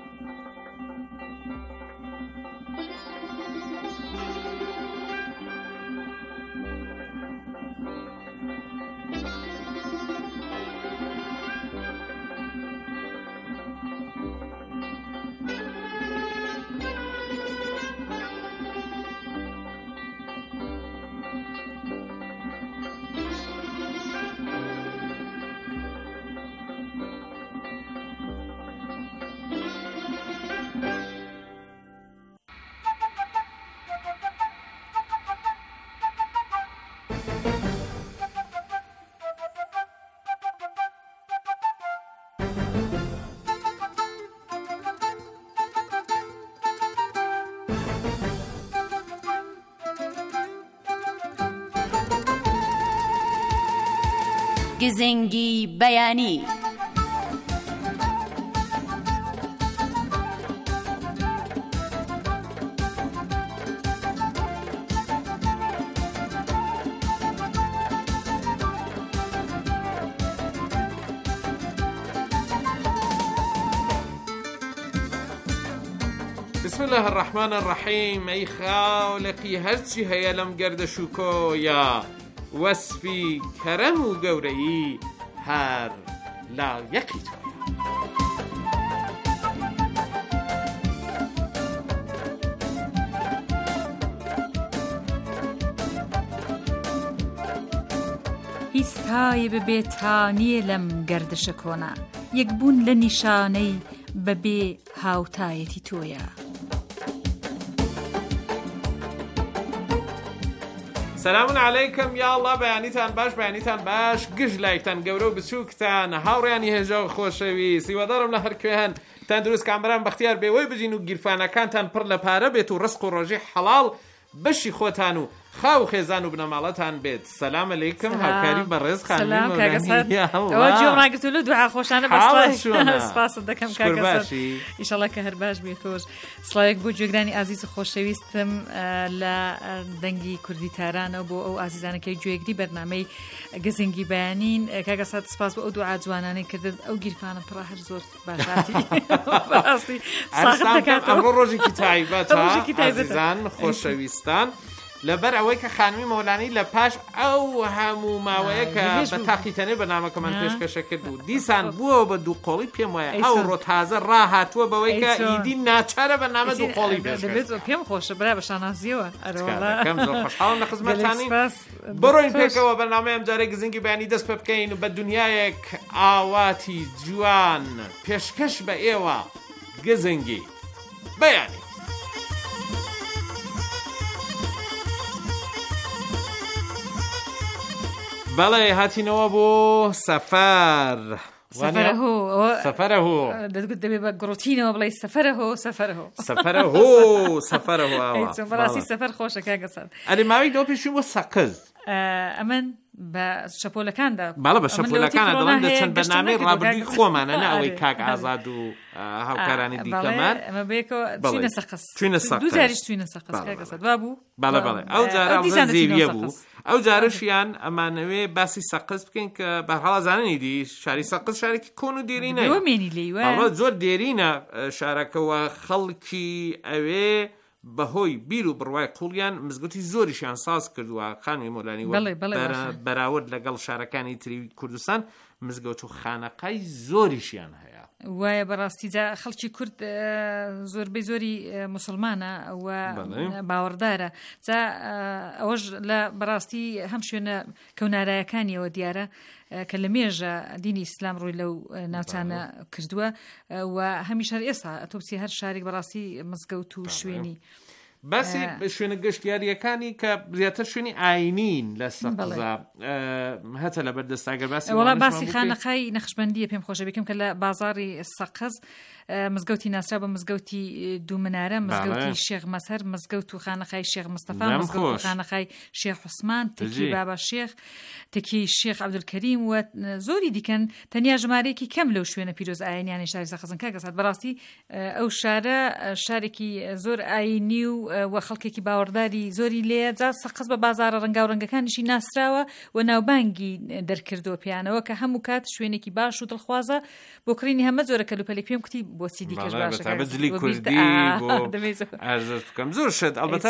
S1: گزنگی بەیانی.
S4: بسم الله الرحمن الرحیم. ای خاڵقی هەرچی هەیە لەم گەردەش و کۆیە وەسفی کەرەم و گەورەیی هەر لایەقی تۆیە.
S8: هیستای ببێتانیە لەم گەردەشە کۆنا یەکبوون لە نیشانەی بەبێ هاوتایەتی تۆیە.
S4: سلامون علیکم یا الله بەیانیتان باش بەیانیتان باش گشت لایکتان گەورە و بچووکتان هاوڕیانی هێژە و خۆشەویست هیوادارم لە هەر کوێهن تەندروست کامبران بەختیار بێوەی بژین و گیرفانەکانتان پڕ لە پارە بێت و ڕزق و ڕۆژی حەڵاڵ بەشی خۆتان و خاو خێزان و بنەماڵەتان بێت. سەلام عەلیکم هاوکاری بەڕێز خانم مەولانی
S8: ئەوە جۆڕاگرت و دوعا خۆشانە بەسڵای سپاست دەکەم کاکەسەر ئیشەڵا کە هەر باش بێتۆش. سڵاوێک بۆ گوێگرانی ئازیز و خۆشەویستم لە دەنگی کوردی تارانە بۆ ئەو ئازیزانەکەی گوێگری بەرنامەی گزنگی بەیانین. کاکەسات سپاس بۆ ئەو دوعا جوانانەی کردن ئەو گیرفانە پڕە هەر زۆر باشاتی بەڕاستی ساغت دەکاتەوە.
S4: ئەمڕۆ ڕۆژێکی تایبەتە ئازیزان خۆشەویستان لەبەر ئەوەی کە خانمی مەولانی لە پاش ئەو هەموو ماوەیە کە بە تاقیتەنێ بەنامەکەمان پێشکەشە کرد و دیسان بووە بە دووقۆڵی پێم وایە ئەو ڕۆتازە ڕاهاتووە بەوەی کە ئیدی ناچارە بەنامە دووقۆڵی
S8: دەبێت پێم خۆشە برا بە شانازیەوە
S4: ئەرۆڵەکەم زۆر خۆشحاڵم لە خزمەتانی بڕۆین پێکەوە بەنامەی ئەم جارێک گزنگی بەیانی دەست پێ بکەین و بە دنیایەک ئاواتی جوان پێشکەش بە ئێوە گزنگی بەیانی. بەڵێ هاتینەوە بۆ سەفەر سەفەرەهۆ
S8: دەتگوت دەبێ بە گڕۆتینەوە بڵێ سەفەرەهۆ سەفەرەهۆ
S4: سەفەرەهۆ سەفەرەهۆ
S8: بەڕاستی سەفەر خۆشە کاکەسەر.
S4: ئەلی ماوەی دۆ پێشووی بۆ سەقز
S8: ئەمن بە شەپۆلەکاندا
S4: باڵە بە شەپۆلەکانە دەڵێن دەچەند بەنامەی ڕابردووی خۆمانە نە ئەوەی کاک ئازاد و هاوکارانی دیکەمان
S8: ئەمە بێکەوە چوینە سەقز
S4: چوینە سەقز
S8: دوو جاریش چوینە سەقز کاکەسەر وا بوو.
S4: باڵە باڵێ ئەو جارە زێویە بوو ئەو جارشیان ئەمانەوێ باسی سەقز بکەین کە بەرهەڵا زانانی دی شاری سەقز شارێکی کۆن و دێرینە زۆر دێرینە شارەکەەوە خەڵکی ئەوێ بەهۆی بیر و بڕوای قوڵیان مزگەوتی زۆریشیان ساز کردووە خانمی مۆلانی بەراورد لەگەڵ شارەکانی تری کوردستان مزگەوت و خانەقای زۆریشیان هەیە.
S8: وایە بەڕاستی جا خەڵکی کورد زۆربەی زۆری موسڵمانە و باوەڕدارە جا ئەوەش لە بەڕاستی هەم شوێنە کەونارایەکانیەوە دیارە کە لە مێژە دینی ئیسلام ڕووی لەو ناوچانە کردووە و هەمیش هەر ئێستا ئەتۆپسی هەر شارێک بەڕاستی مزگەوت و شوێنی
S4: باسی شوێنە گەشتیاریەکانی کە زیاتر شوێنی ئاینین لە سەقزە هەتە لە بەردەستاگەر باسی
S8: وەڵا باسی خانەقای نەخشبەندیە پێم خۆشە بکەم کە لە بازاڕی سەقز مزگەوتی ناسرا بە مزگەوتی دوومنارە مزگەوتی شێخ مەسەر مزگەوت و خانەقای شێخ مستەفا مزگەوت و خانەقای شێخ عوسمان تکی بابا شێخ تکی شێخ عەبدولکەریم و زۆری دیکەن تەنیا ژمارەیەکی کەم لەو شوێنە پیرۆز ئاینیانی شاری سەقزن کاکەسات بەڕاستی ئەو شارە شارێکی زۆر ئاینی و و خەڵکێکی باوەڕداری زۆری لێ جا سەقز بە بازارە ڕەنگا و ڕەنگەکانیشی ناسراوە و ناوبانگی دەرکردەوە پیانەوە کە هەموو کات شوێنێکی باش و دڵخوازە بۆ کڕینی هەمە جۆرە کەلوپەلێک پێم کوتی بۆچی دیکەش باشە
S4: بەجلی کوردی ئەرزەکەم زۆر شت ئەڵبەتە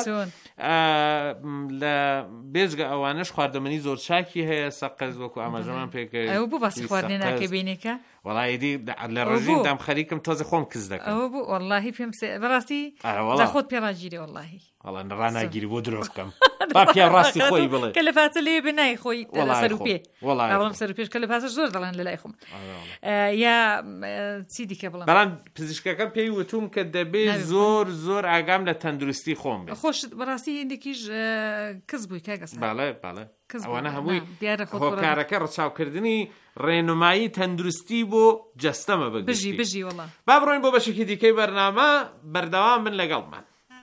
S4: لە بێجگە ئەوانش خواردەمەنی زۆر چاکی هەیە سەقز وەکو ئاماژەمان پێکرد
S8: ئەوە بۆ باسی خواردنێ ناکەی بینێکە
S4: وەڵایدی لە ڕژیم دام خەریکم تۆزە خۆم کەس دەکەم
S8: ئەوە بوو وەڵاهی پێم بەڕاستی خۆت پێڕاگیری وەڵاهی
S4: وەڵا ڕاناگیری بۆ درۆ بکەم با پێ ڕاستی خۆی بڵێ
S8: کە لە فاتە لێ بنای خۆی سەر و پێ وەڵام سەر و پێش کە لە پاسەش زۆر دەڵێن لە لای خۆم یا چی دیکە بڵێم
S4: بەڵام پزیشکەکە پێی وتوم کە دەبێت زۆر زۆر ئاگام لە تەندروستی خۆم بێت
S8: خۆش بەڕاستی هێندێکیش کەس بووی کاگەسان
S4: باڵێ باڵێ ئەوانە هەمووی هۆکارەکە ڕەچاوکردنی ڕێنمایی تەندروستی بۆ جەستەمە
S8: بژی بژی وەڵا
S4: با بڕۆین بۆ بەشێکی دیکەی بەرنامە بەردەوام من لەگەڵمان.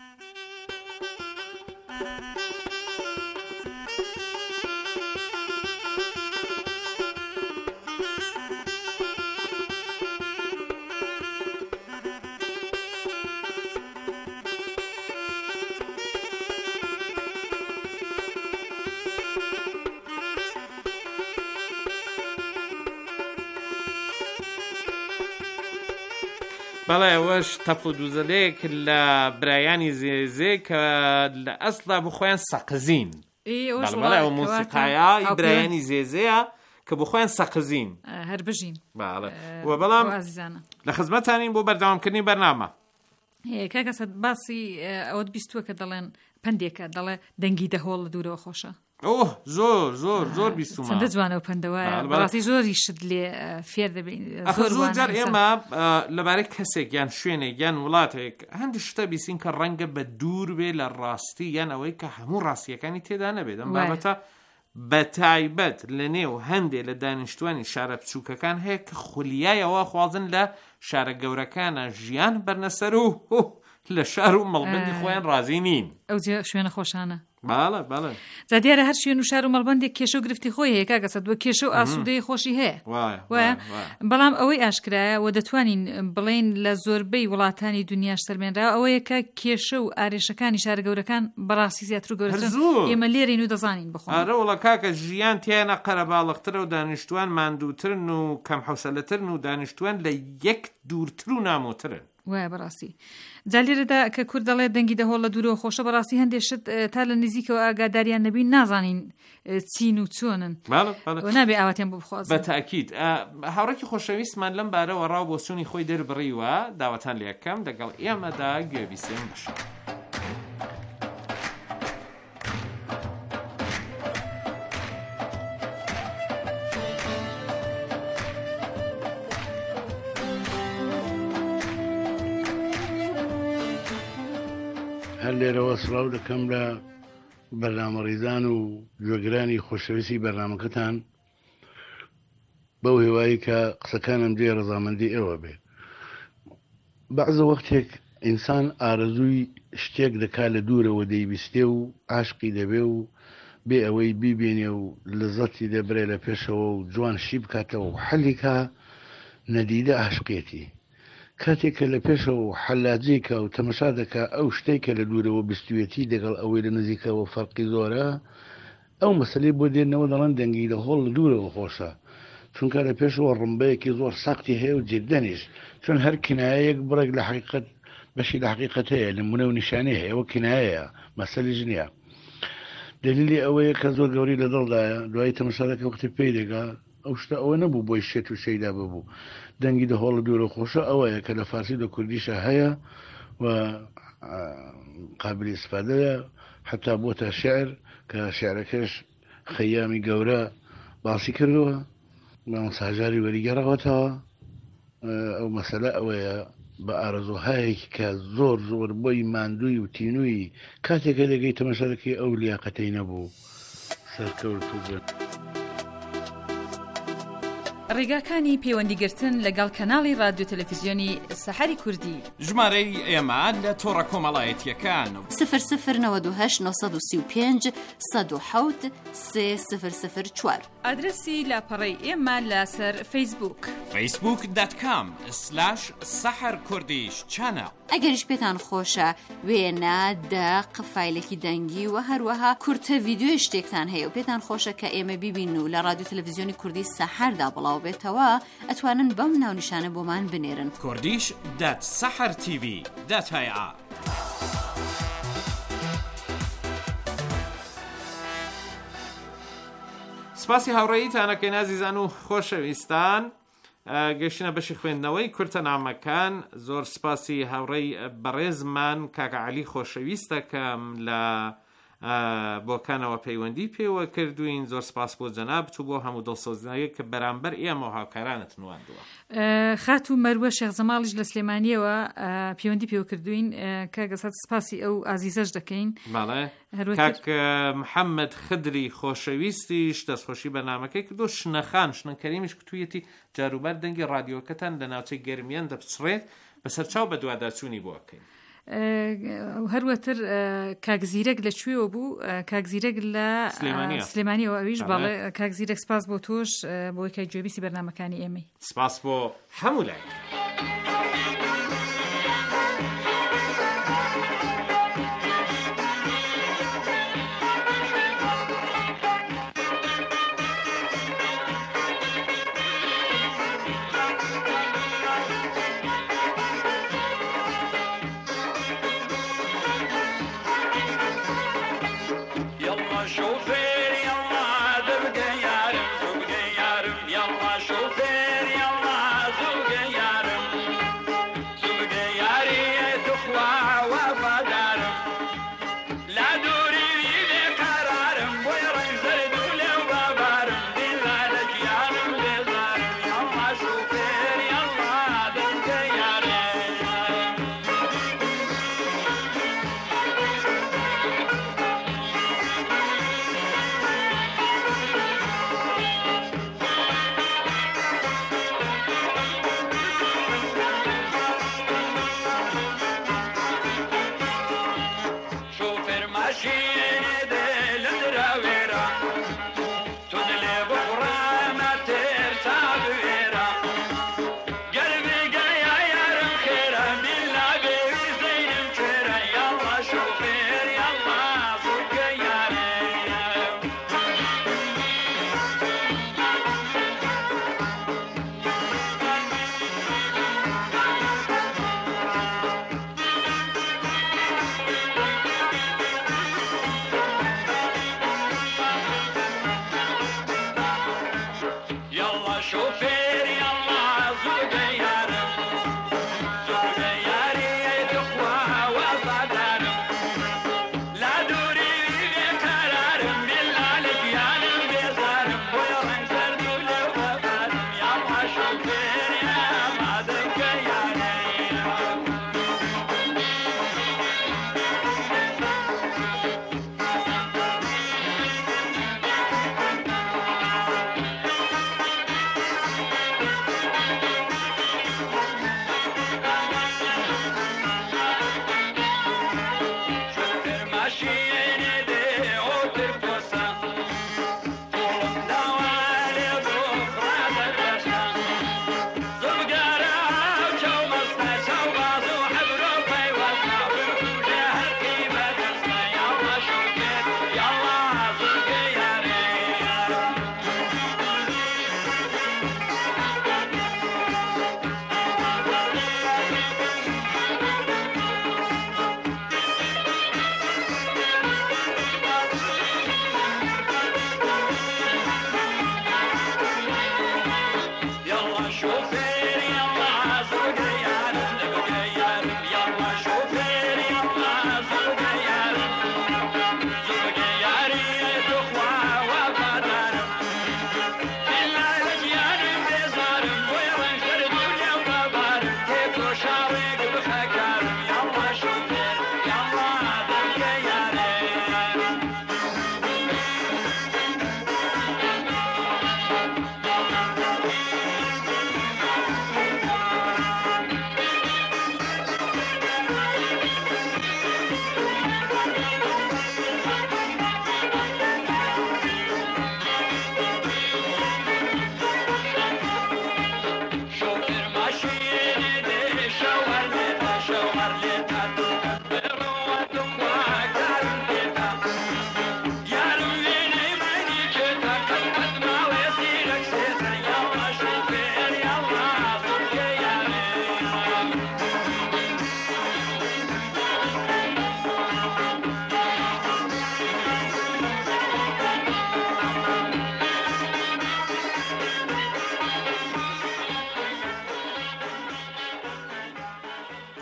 S4: بەڵێ ئەوەش تەف و دووزەلەیەک لە برایانی زێزێ کە لە ئەسڵا بخۆیان سەقزین بەڵێ ئەو موسیقایە برایانی زێزەیە کە بخۆیان سەقزین
S8: هەر بژین
S4: وە بەڵام لە خزمەتانین بۆ بەردەوامکردنی بەرنامە.
S8: کاکەسە باسی ئەوەت بیستووە کە دەڵێن پندێکە دەڵێ دەنگی دەهۆڵ لە دوورەوە خۆشە
S9: ئەوه زۆر زۆر زۆر بیستمە
S8: چەندە جوانە و پندەوە بەڕاستی زۆری شت لێ فێر دەبین
S9: زۆر جار ئێمە لەبارەی کەسێک یان شوێنێک یان وڵاتێک هەندی شتە بیستین کە ڕەنگە بە دوور بێ لە ڕاستی یان ئەوەی کە هەموو ڕاستیەکانی تێدا نەبێت ئەم بابەتە بە تایبەت لە نێو هەندێک لە دانیشتوانی شارە بچووکەکان هەیە کە خولیایەوە خوازن لە شارە گەورەکانە ژیان بەرنەسەر و لە شار و مەڵبەندی خۆیان ڕازی نین.
S8: ئەو شوێنە خۆشانە.
S9: باڵە باڵە
S8: جا دیارە هەر شوێن و شار و مەڵبەندێک کێشە و گرفتی خۆی هەیە کاگەسە دووە کێشە و ئاسوودەی خۆشی هەیە وایە بەڵام ئەوەی ئاشکرایە و دەتوانین بڵێن لە زۆربەی وڵاتانی دنیاش سەرمێنراوە ئەوەیە کە کێشە و ئارێشەکانی شارە گەورەکان بەڕاستی زیاتر و گەورەترن ئێمە لێرەین و دەزانین بخۆن.
S9: ئارە وڵا کاکە ژیان تیانە قەرەباڵغترە و دانیشتوان ماندووترن و کەم حوسەلەترن و دانیشتوان لە یەک دوورتر و نامۆترن.
S8: وایە بەڕاستی جا لێرەدا کە کورد دەڵێ دەنگی دەهۆڵ لە دوورەوە خۆشە بەڕاستی هەندێک شت تا لە نزیکەوە ئاگاداریان نەبین نازانین چین و چۆنن نابێ ئاواتیان بۆ بخواست.
S9: بە تاکید هاوڕێکی خۆشەویستمان لەم بارەوە ڕاو بۆ سوونی خۆی دەربڕیوە داوەتان لێ یەکەم دەگەڵ ئێمەدا گوێبیستێن بەش.
S10: هەر لێرەوە سڵاو دەکەم لە بەرنامەڕیزان و گوێگرانی خۆشەویستی بەرنامەکەتان بەو هێوایی کە قسەکانم جێ ڕەزامەندی ئێوە بێ. بەعزە وەختێک ئینسان ئارەزووی شتێک دەکا لە دوورەوە دەیبیستێ و عاشقی دەبێ و بێ ئەوەی بیبێنێ و لەزەتی دەبرێ لە پێشەوە و جوان شی بکاتەوە و حەلیکا نەدیدە عاشقێتی. کاتێککە لە پێشەوە حەلاجێکە و تەمەشا دەکا ئەو شتێکە لە دوورەوە بستوێتی دەگەڵ ئەوەی لە نزیکەوە فەرقی زۆرە ئەو مەسلەی بۆ دێنەوە دەڵێن دەنگی لە هۆڵ لە دوورەوە خۆشە چونکە لە پێشەوە ڕمبەیەکی زۆر ساقتی هەیە و جددەنیش چون هەر کنایەک بڕێک لە حقیقت بەشی لە حقیقت هەیە نمونە و نیشانەی هەیە ئەوە کنایەیە مەسەلیش نییە. دلیلی ئەوەیە کە زۆر گەوری لە دڵدایە دوای تەمەشا دەکە وەختی پێی دەگا ئەو شتە ئەوە نەبوو بۆی شێت و شەیدا ببوو. دەنگی دە هۆڵ دوورە خۆشە ئەوەیە کە لە فارسی دە کوردیشە هەیە و قابلی استفادەیە حتا بۆتە شعر کە شعرەکەش خەیامی گەورە باسی کردووە ساژاری وەریگەڕەوەتەوە. ئەو مەسەلە ئەوەیە بە ئارەزوهایەکی کە زۆر زۆر بۆی ماندووی و تینووی کاتێکە دەگەی تەمەشارەکەی ئەو لیاقەتەی نەبوو سەرکەوت و بێت.
S8: ڕێگاکانی پەیوەندیگرتن لەگەڵ کەناڵی رادیۆ تەلەڤیزیۆنی سەحەری کوردی
S4: ژمارەی ئێمە لە تۆڕە کۆمەڵایەتیەکان
S1: سفر سفر نەوەد و هەشت نۆسەد و سی و پێنج سەد و حەوت سێ سفر سفر چوار.
S8: ئادرسی لاپەڕەی ئێمە لەسەر فەیسبووک
S4: فەیسبووک دات کام سلاش سەحەر کوردیش چانە.
S1: ئەگەریش پێتان خۆشە وێنە دەق فایلێکی دەنگی و هەروەها کورتە ڤیدیۆی شتێکتان هەیە و پێتان خۆشە کە ئێمە بیبین و لە رادیۆ تەلەڤیزیۆنی کوردی سەحەردا بڵاو بێتەوە ئەتوانن بەم ناونیشانە بۆمان بنێرن
S4: کوردیش دات سەحەر تیڤی دات هەیە.
S9: سپاسی هاوڕێیتانەکەی نازیزان و خۆشەویستان گەشتنە بەشی خوێندنەوەی کورتە نامەکان. زۆر سپاسی هاوڕێی بەڕێزمان کاکە عەلی خۆشەویستەکەم لە بۆکانەوە پەیوەندی پێوە کردوین. زۆر سپاس بۆ جەناب تو بۆ هەموو دڵسۆزنەوەی کە بەرامبەر ئێمە و هاوکارانت نواندووە.
S8: خات و مەروە شێخ زەماڵیش لە سلێمانیەوە پەیوەندی پێوە کردوین کە گەسەت سپاسی ئەو ئازیزەش دەکەین.
S9: باڵێ کاک محەممەد خدری خۆشەویستیش دەستخۆشی بەنامەکەی کردو. شنەخان شنەکەریمیش کتوویەتی جاروبەر دەنگی ڕادیۆکەتان لە ناوچەی گەرمیان دەپچڕێت بەسەرچاو بە دوواداچوونی بۆکەین.
S8: هەروەتر کاکزیرەک لەکوێوە بوو کاکزیرەک لە سلێمانیەوە ئەویش باڵێ کاکزیرەک سپاس بۆ تۆش بۆی کە گوێبیستی بەرنامەکانی ئێمەی.
S9: سپاس بۆ هەموو لای.
S6: شوفير يلا زوج يارم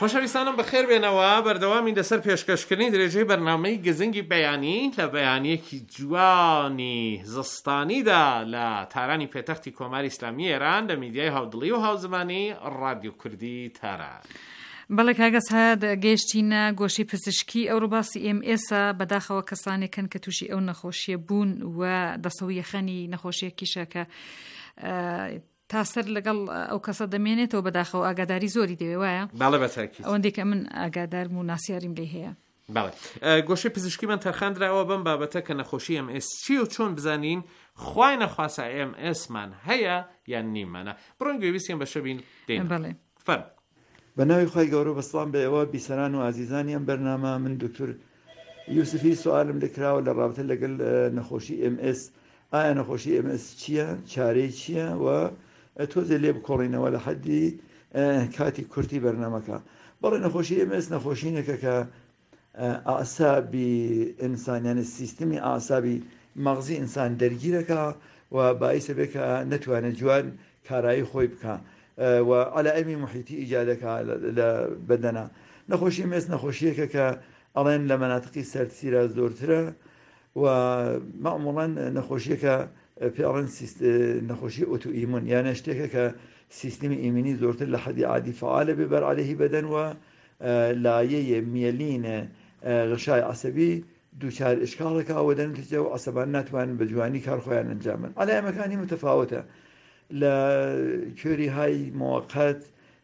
S9: خۆشەویستانم بەخێر بێنەوە بەردەوامی لەسەر پێشکەشکردنی درێژەی بەرنامەی گزنگی بەیانی لە بەیانیەکی جوانی زستانیدا لە تارانی پێتەختی کۆماری ئیسلامی ئێران لە میدیای هاودڵی و هاوزمانی ڕادیۆ کوردی تاران.
S8: بەڵێ کاگەس هات گەیشتینە گۆشەی پزیشکی ئەوروباسی ئێم ئێسا بەداخەوە کەسانێکن کە تووشی ئەو نەخۆشیە بوون و دەسەویەخەنی نەخۆشیەکیشە کە تاسەر لەگەڵ ئەو کەسە دەمێنێتەوە بەداخەوە ئاگاداری زۆری دەوێ وایە؟
S9: باڵە بەتاکید
S8: ئەوەندێک کە من ئاگادارم و ناسیاریم لێ هەیە.
S9: باڵێ گۆشەی پزیشکی من تەرخاندراوە بەم بابەتە کە نەخۆشی ئێم ئێس چی و چۆن بزانین خوای نەخواسە ئێم ئێسمان هەیە یان نیممانە بڕۆین گوێویستیان بەشە بین دێن.
S8: بەڵێ
S9: فەرموو.
S11: بە ناوی خی گەورە بەسڵام بە ئێوە بیسەران و ئازیزانیان بەرنامە من دکتۆر یوسفی سوالم لەکراوە لە ڕابطە لەگەڵ نەخۆشی ئێم ئێس. ئایا نەخۆشی ئێم ئێس چییە؟ چارەی چییە؟ و تۆزێ لێ بکۆڕینەوە لە حەدی کاتی کورتی بەرنامەکە. بەڵێ نەخۆشی ئێم ئێس نەخۆشینێکە کە ئاسابی ئینسانیانە سیستمی ئاسابی مەغزی ئینسان دەرگیرەکە و باعیسە بێت کە نەتوانێت جوان کارایی خۆی بکە و عەلائمی محیتی ئیجادەکە لە بەدەنە. نەخۆشی مێس نەخۆشیەکە کە ئەڵێن لە مەناتقی سەرسیرە زۆرترە و مەعموڵەن نەخۆشیەکە پێڵێن نەخۆشی ئۆتۆئیمون یانە شتێکە کە سیستمی ئیمنی زۆرتر لە حەدی عادی فعالە بێ بەر عەلەیهی بەدەن و لایەیە میێلینە غشای عەسەبی دووچار ئشکاڵەکە و دەنتیجە و عەسەبان ناتوانن بە جوانی کار خۆیان ئەنجامن. عەلایەمەکانی متەفاوتە لە کوێری های موقت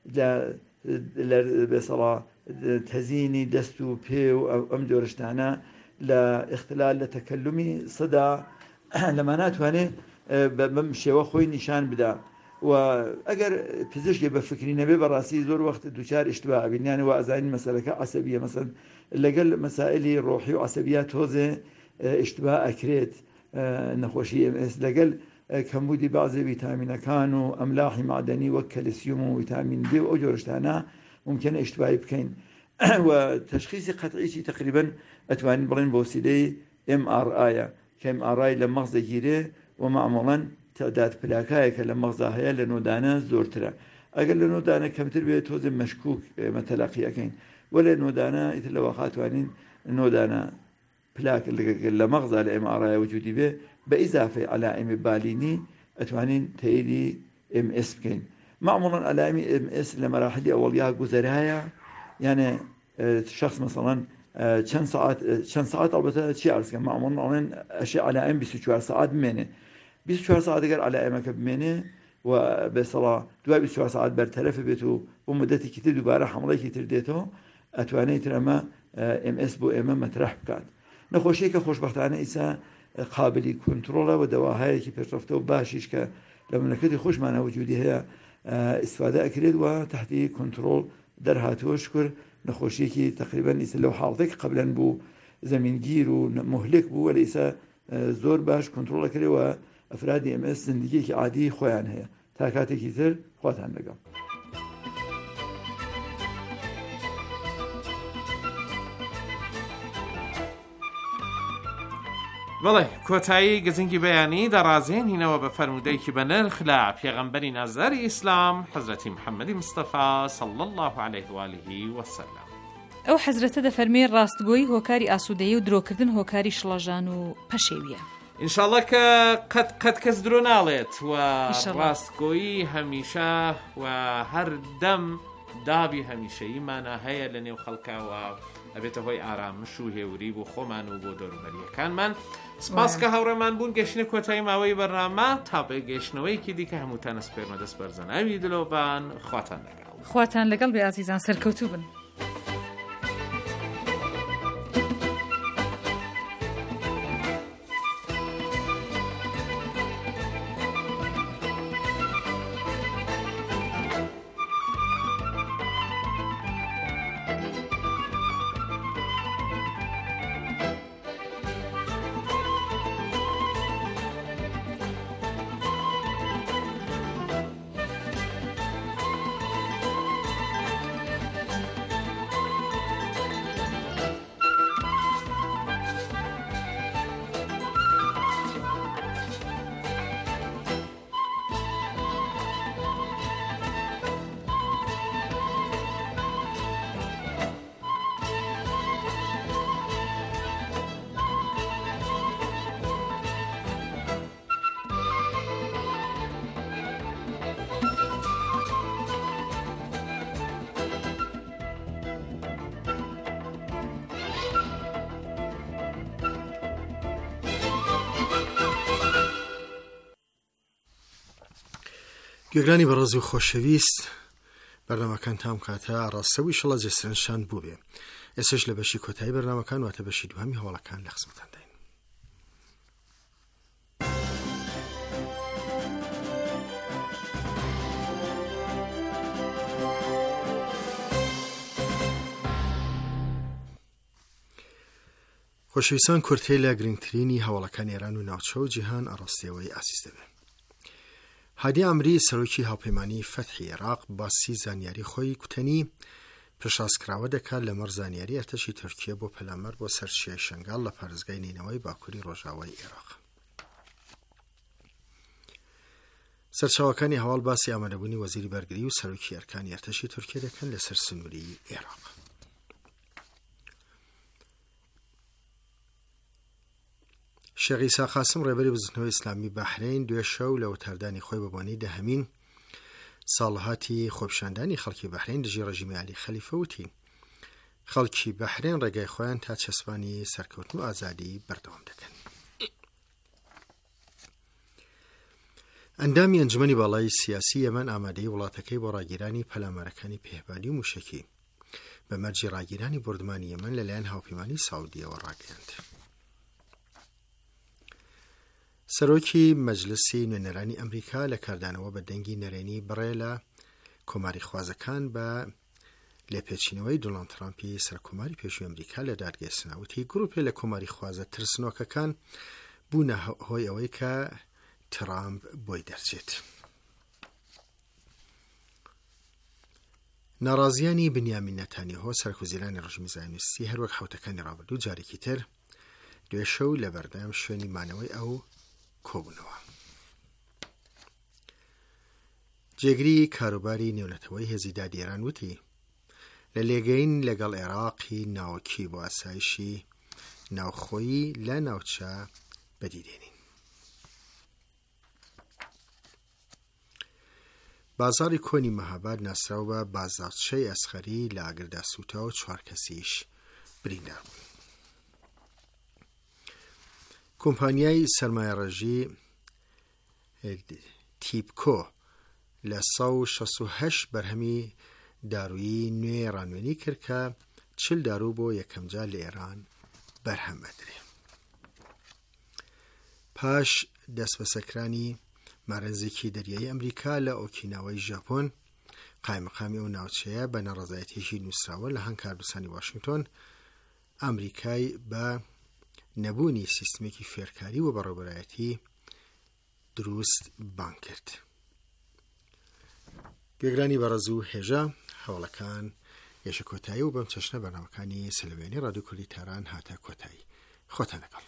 S11: لە بێسەڵا تەزینی دەست و پێ و ئەم جۆرەشتانە لە اختلال لە تەکەلومی سەدا لەما ناتوانێت بەم شێوە خۆی نیشان بدا و ئەگەر پزیشکی بە فکری نەبێ بەڕاستی زۆر وەخت دووچار ئیشتباه بینیانە و ئازانی مەسەلەکە عەسەبیە مەسەن لەگەڵ مەسائلی ڕۆحی و عەسەبیە تۆزێ ئیشتباه ئەکرێت نەخۆشی ئێم ئێس لەگەڵ کەمبودی بازێ ڤیتامینەکان و ئەملاحی معدەنی وەک کەلسیوم و ڤیتامین دی و ئەو جۆرەشتانە ممکنە ئیشتباهی بکەین و تەشخیصی قەتعیی تقریبا ئەتوانین بڵێن بۆ وسیلەی ئێم ئار ئایە کە ئێم ئار ئای لە مەغز دەگیرێ و مەعموڵەن تەعداد پلاکایەکە لە مەغزا هەیە لە نۆدانە زۆرترە. ئەگەر لە نۆدانە کەمتر بێت تۆزە مەشکوک مەتەلاقیەکەین و لە نۆدانە ئیتر لەوە خاتوانین نۆدانە پلاک لە مەغزا لە ئێم ئار ئای وجودی بێ بە ئیزافەی عەلائیمی بالینی ئەتوانین تەییدی ئێم ئێس بکەین. معموڵەن عەلائیمی ئێم ئێس لە مەراحلی ئەوەڵیا گوزەرایە یانە شخص مەسەڵەن چەند ساعت چەند ساعت ئەڵبەتە چی ئارزکە معموڵەن ئەڵێن ئەشێ عەلائیم بیست و چوار ساعت بمێنێ. بیست و چوار ساعت ئەگەر عەلائیمەکە بمێنێ و بێسەڵا دوای بیست و چوار ساعت بەرتەرەفە بێت و بۆ مدەتێکی تر دووبارە حەمڵەیەکی تر دێتەوە ئەتوانێت تر ئەمە ئێم ئێس بۆ ئێمە مەترەح بکات. نەخۆشیەکە خۆشبەختانە ئیسا قابلی کنترۆلە و دەواهەیەکی پێشرەفتە و باشیش کە لە مملەکەتی خۆشمانە وجودی هەیە ئیسفادە ئەکرێت و تحتی کنترۆل دەرهاتووە شکر نەخۆشیەکی تقریبا ئیسا لەو حاڵەتێک قەبلەن بوو زەمینگیر و مهلک بوو وەلی ئیسا زۆر باش کنترۆل ئەکرێەوە ئەفرادی ئێم ئێس زندگیەکی عادی خۆیان هەیە تا کاتێکی تر خواتان لەگەڵ.
S9: بەڵێ کۆتایی گزنگی بەیانی دەڕازێن هینەوە بە فەرمودەیەکی بە نرخ لە پێغەمبەری نازداری ئیسلام حەزرەتی محەممەدی مستەفا صلی الله عليه و آله وسلم.
S8: ئەو حەزرەتە دەفەرمێ ڕاستگۆیی هۆکاری ئاسوودەیی و درۆکردن هۆکاری شڵەژان و پەشێویە.
S9: ئینشاڵڵا کە قەت قەت کەس درۆ ناڵێت و ڕاستگۆیی هەمیشە و هەر دەم دابی هەمیشەییمانە هەیە لە نێو خەڵکاوە ئەبێتە هۆی ئارامش و هێوری بۆ خۆمان و بۆ دەوروبەریەکانمان. سپاس کە هەوڕێمان بوون گەشتنە کۆتایی ماوەی بەرنامە تا بەگەشتنەوەیکی دیکە هەمووتانە سپێرمە دەست بەرزەناوی دلۆبان خواتان لەگەڵ
S8: خواتان لەگەڵ بێ ئازیزان سەرکەوتوو بن.
S3: گوێگرانی بەڕێز و خۆشەویست، بەرنامەکان تام کاتە ڕاستە و ئیشەڵا جێسترنشان بوو بێ. ئێسش لە بەشی کۆتایی بەرنامەکان واتە بەشی دوهەمی هەواڵەکان لە خزمەتان داین. خۆشەویستان، کورتەی لە گرنگترینی هەواڵەکان ئێران و ناوچە و جیهان ئاڕاستیەوەی ئاسیز دەبێت. هادی ئەمری سەرۆکی هاوپەیمانی فەتحی عێراق باسی زانیاری خۆی کوتەنی پێشاسکراوە دەکات لەمەڕ زانیاری ئەرتەشی تورکیە بۆ پەلامەر بۆ سەرچیای شنگال لە پارێزگای نینەوەی باکووری ڕۆژاوای عێراق. سەرچاوەکانی هەواڵ باسی ئامادەبوونی وەزیری بەرگری و سەرۆکی ئەرکانی ئەرتەشی تورکیە دەکەن لەسەر سنووری عێراق. شێخ ئیسا قاسم ڕێبەری بزنەوەی ئیسلامی بەحرین دوێ شەو لە وتاردانی خۆی بە بۆنەی دەهەمین ساڵەهاتی خۆپیشاندانی خەڵکی بەحرین دژی ڕەژیمی عەلی خەلیفە وتی خەڵکی بەحرین ڕێگای خۆیان تا چەسبانی سەرکەوتن و ئازادی بەردەوام دەکەن. ئەندامی ئەنجومەنی باڵای سیاسی یەمەن ئامادەی وڵاتەکەی بۆ ڕاگیرانی پەلامەرەکانی پێهێبانی و موشەکی بە مەرجی ڕاگیرانی بردمانی یەمەن لەلایەن هاوپەیمانی ساودیەوە ڕاگەیاند. سەرۆکی مەجلسی نوێنەرانی ئەمریکا لە کاردانەوە بە دەنگی نەرێنی بڕێ لە کۆماری خوازەکان بە لێپێچینەوەی دۆناڵد ترامپی سەرکۆماری پێشووی ئەمریکا لە دادگای سناوتی گروپێ لە کۆماری خوازە ترسنۆکەکان بوونە هۆی ئەوەی کە ترامپ بۆی دەرچێت. ناڕازیانی بنیامین نەتانیاهۆ سەرکوزیرانی ڕژیمی زایۆنیستی هەروەک حوتەکانی ڕابردوو جارێکی تر دوێ شەو لە بەردەم شوێنی مانەوەی ئەو کۆبوونەوە. جێگری کاروباری نێونەتەوەی هێزی دادیێران وتی لە لێگەین لەگەڵ عێراقی ناوەکی بۆ ئاسایشی ناوخۆیی لە ناوچە بەدیدێنین. بازاری کۆنی مەهاباد ناسراو بە بازارچەی ئەسخەری لە ئاگردا سووتە و چوار کەسیش بریندار بوون. کۆمپانیای سەرمایەڕێژی تیپکۆ لە سەد و شەست و هەشت بەرهەمی دارویی نوێ ڕانوێنی کرد کە چل دارو بۆ یەکەم جار لە ئێران بەرهەم ئەدرێ. پاش دەستبەسەکرانی مارەنزێکی دەریایی ئەمریکا لە ئۆکیناوای ژاپۆن، قایمەقامی ئەو ناوچەیە بە نەڕەزایەتیەکی نووسراوە لە هەنگ کاربسانی واشنگتۆن ئەمریکای بە نەبوونی سیستمێکی فێرکاری و بەڕێوەبەرایەتی دروست بان کرد. گوێگرانی بەڕێز و هێژە، هەوڵەکان یەشە کۆتایی و بەم چەشنە بەرنامەکانی سلەوێنی ڕادیۆ کوردی تاران هاتە کۆتایی. خۆتان لەگەڵ.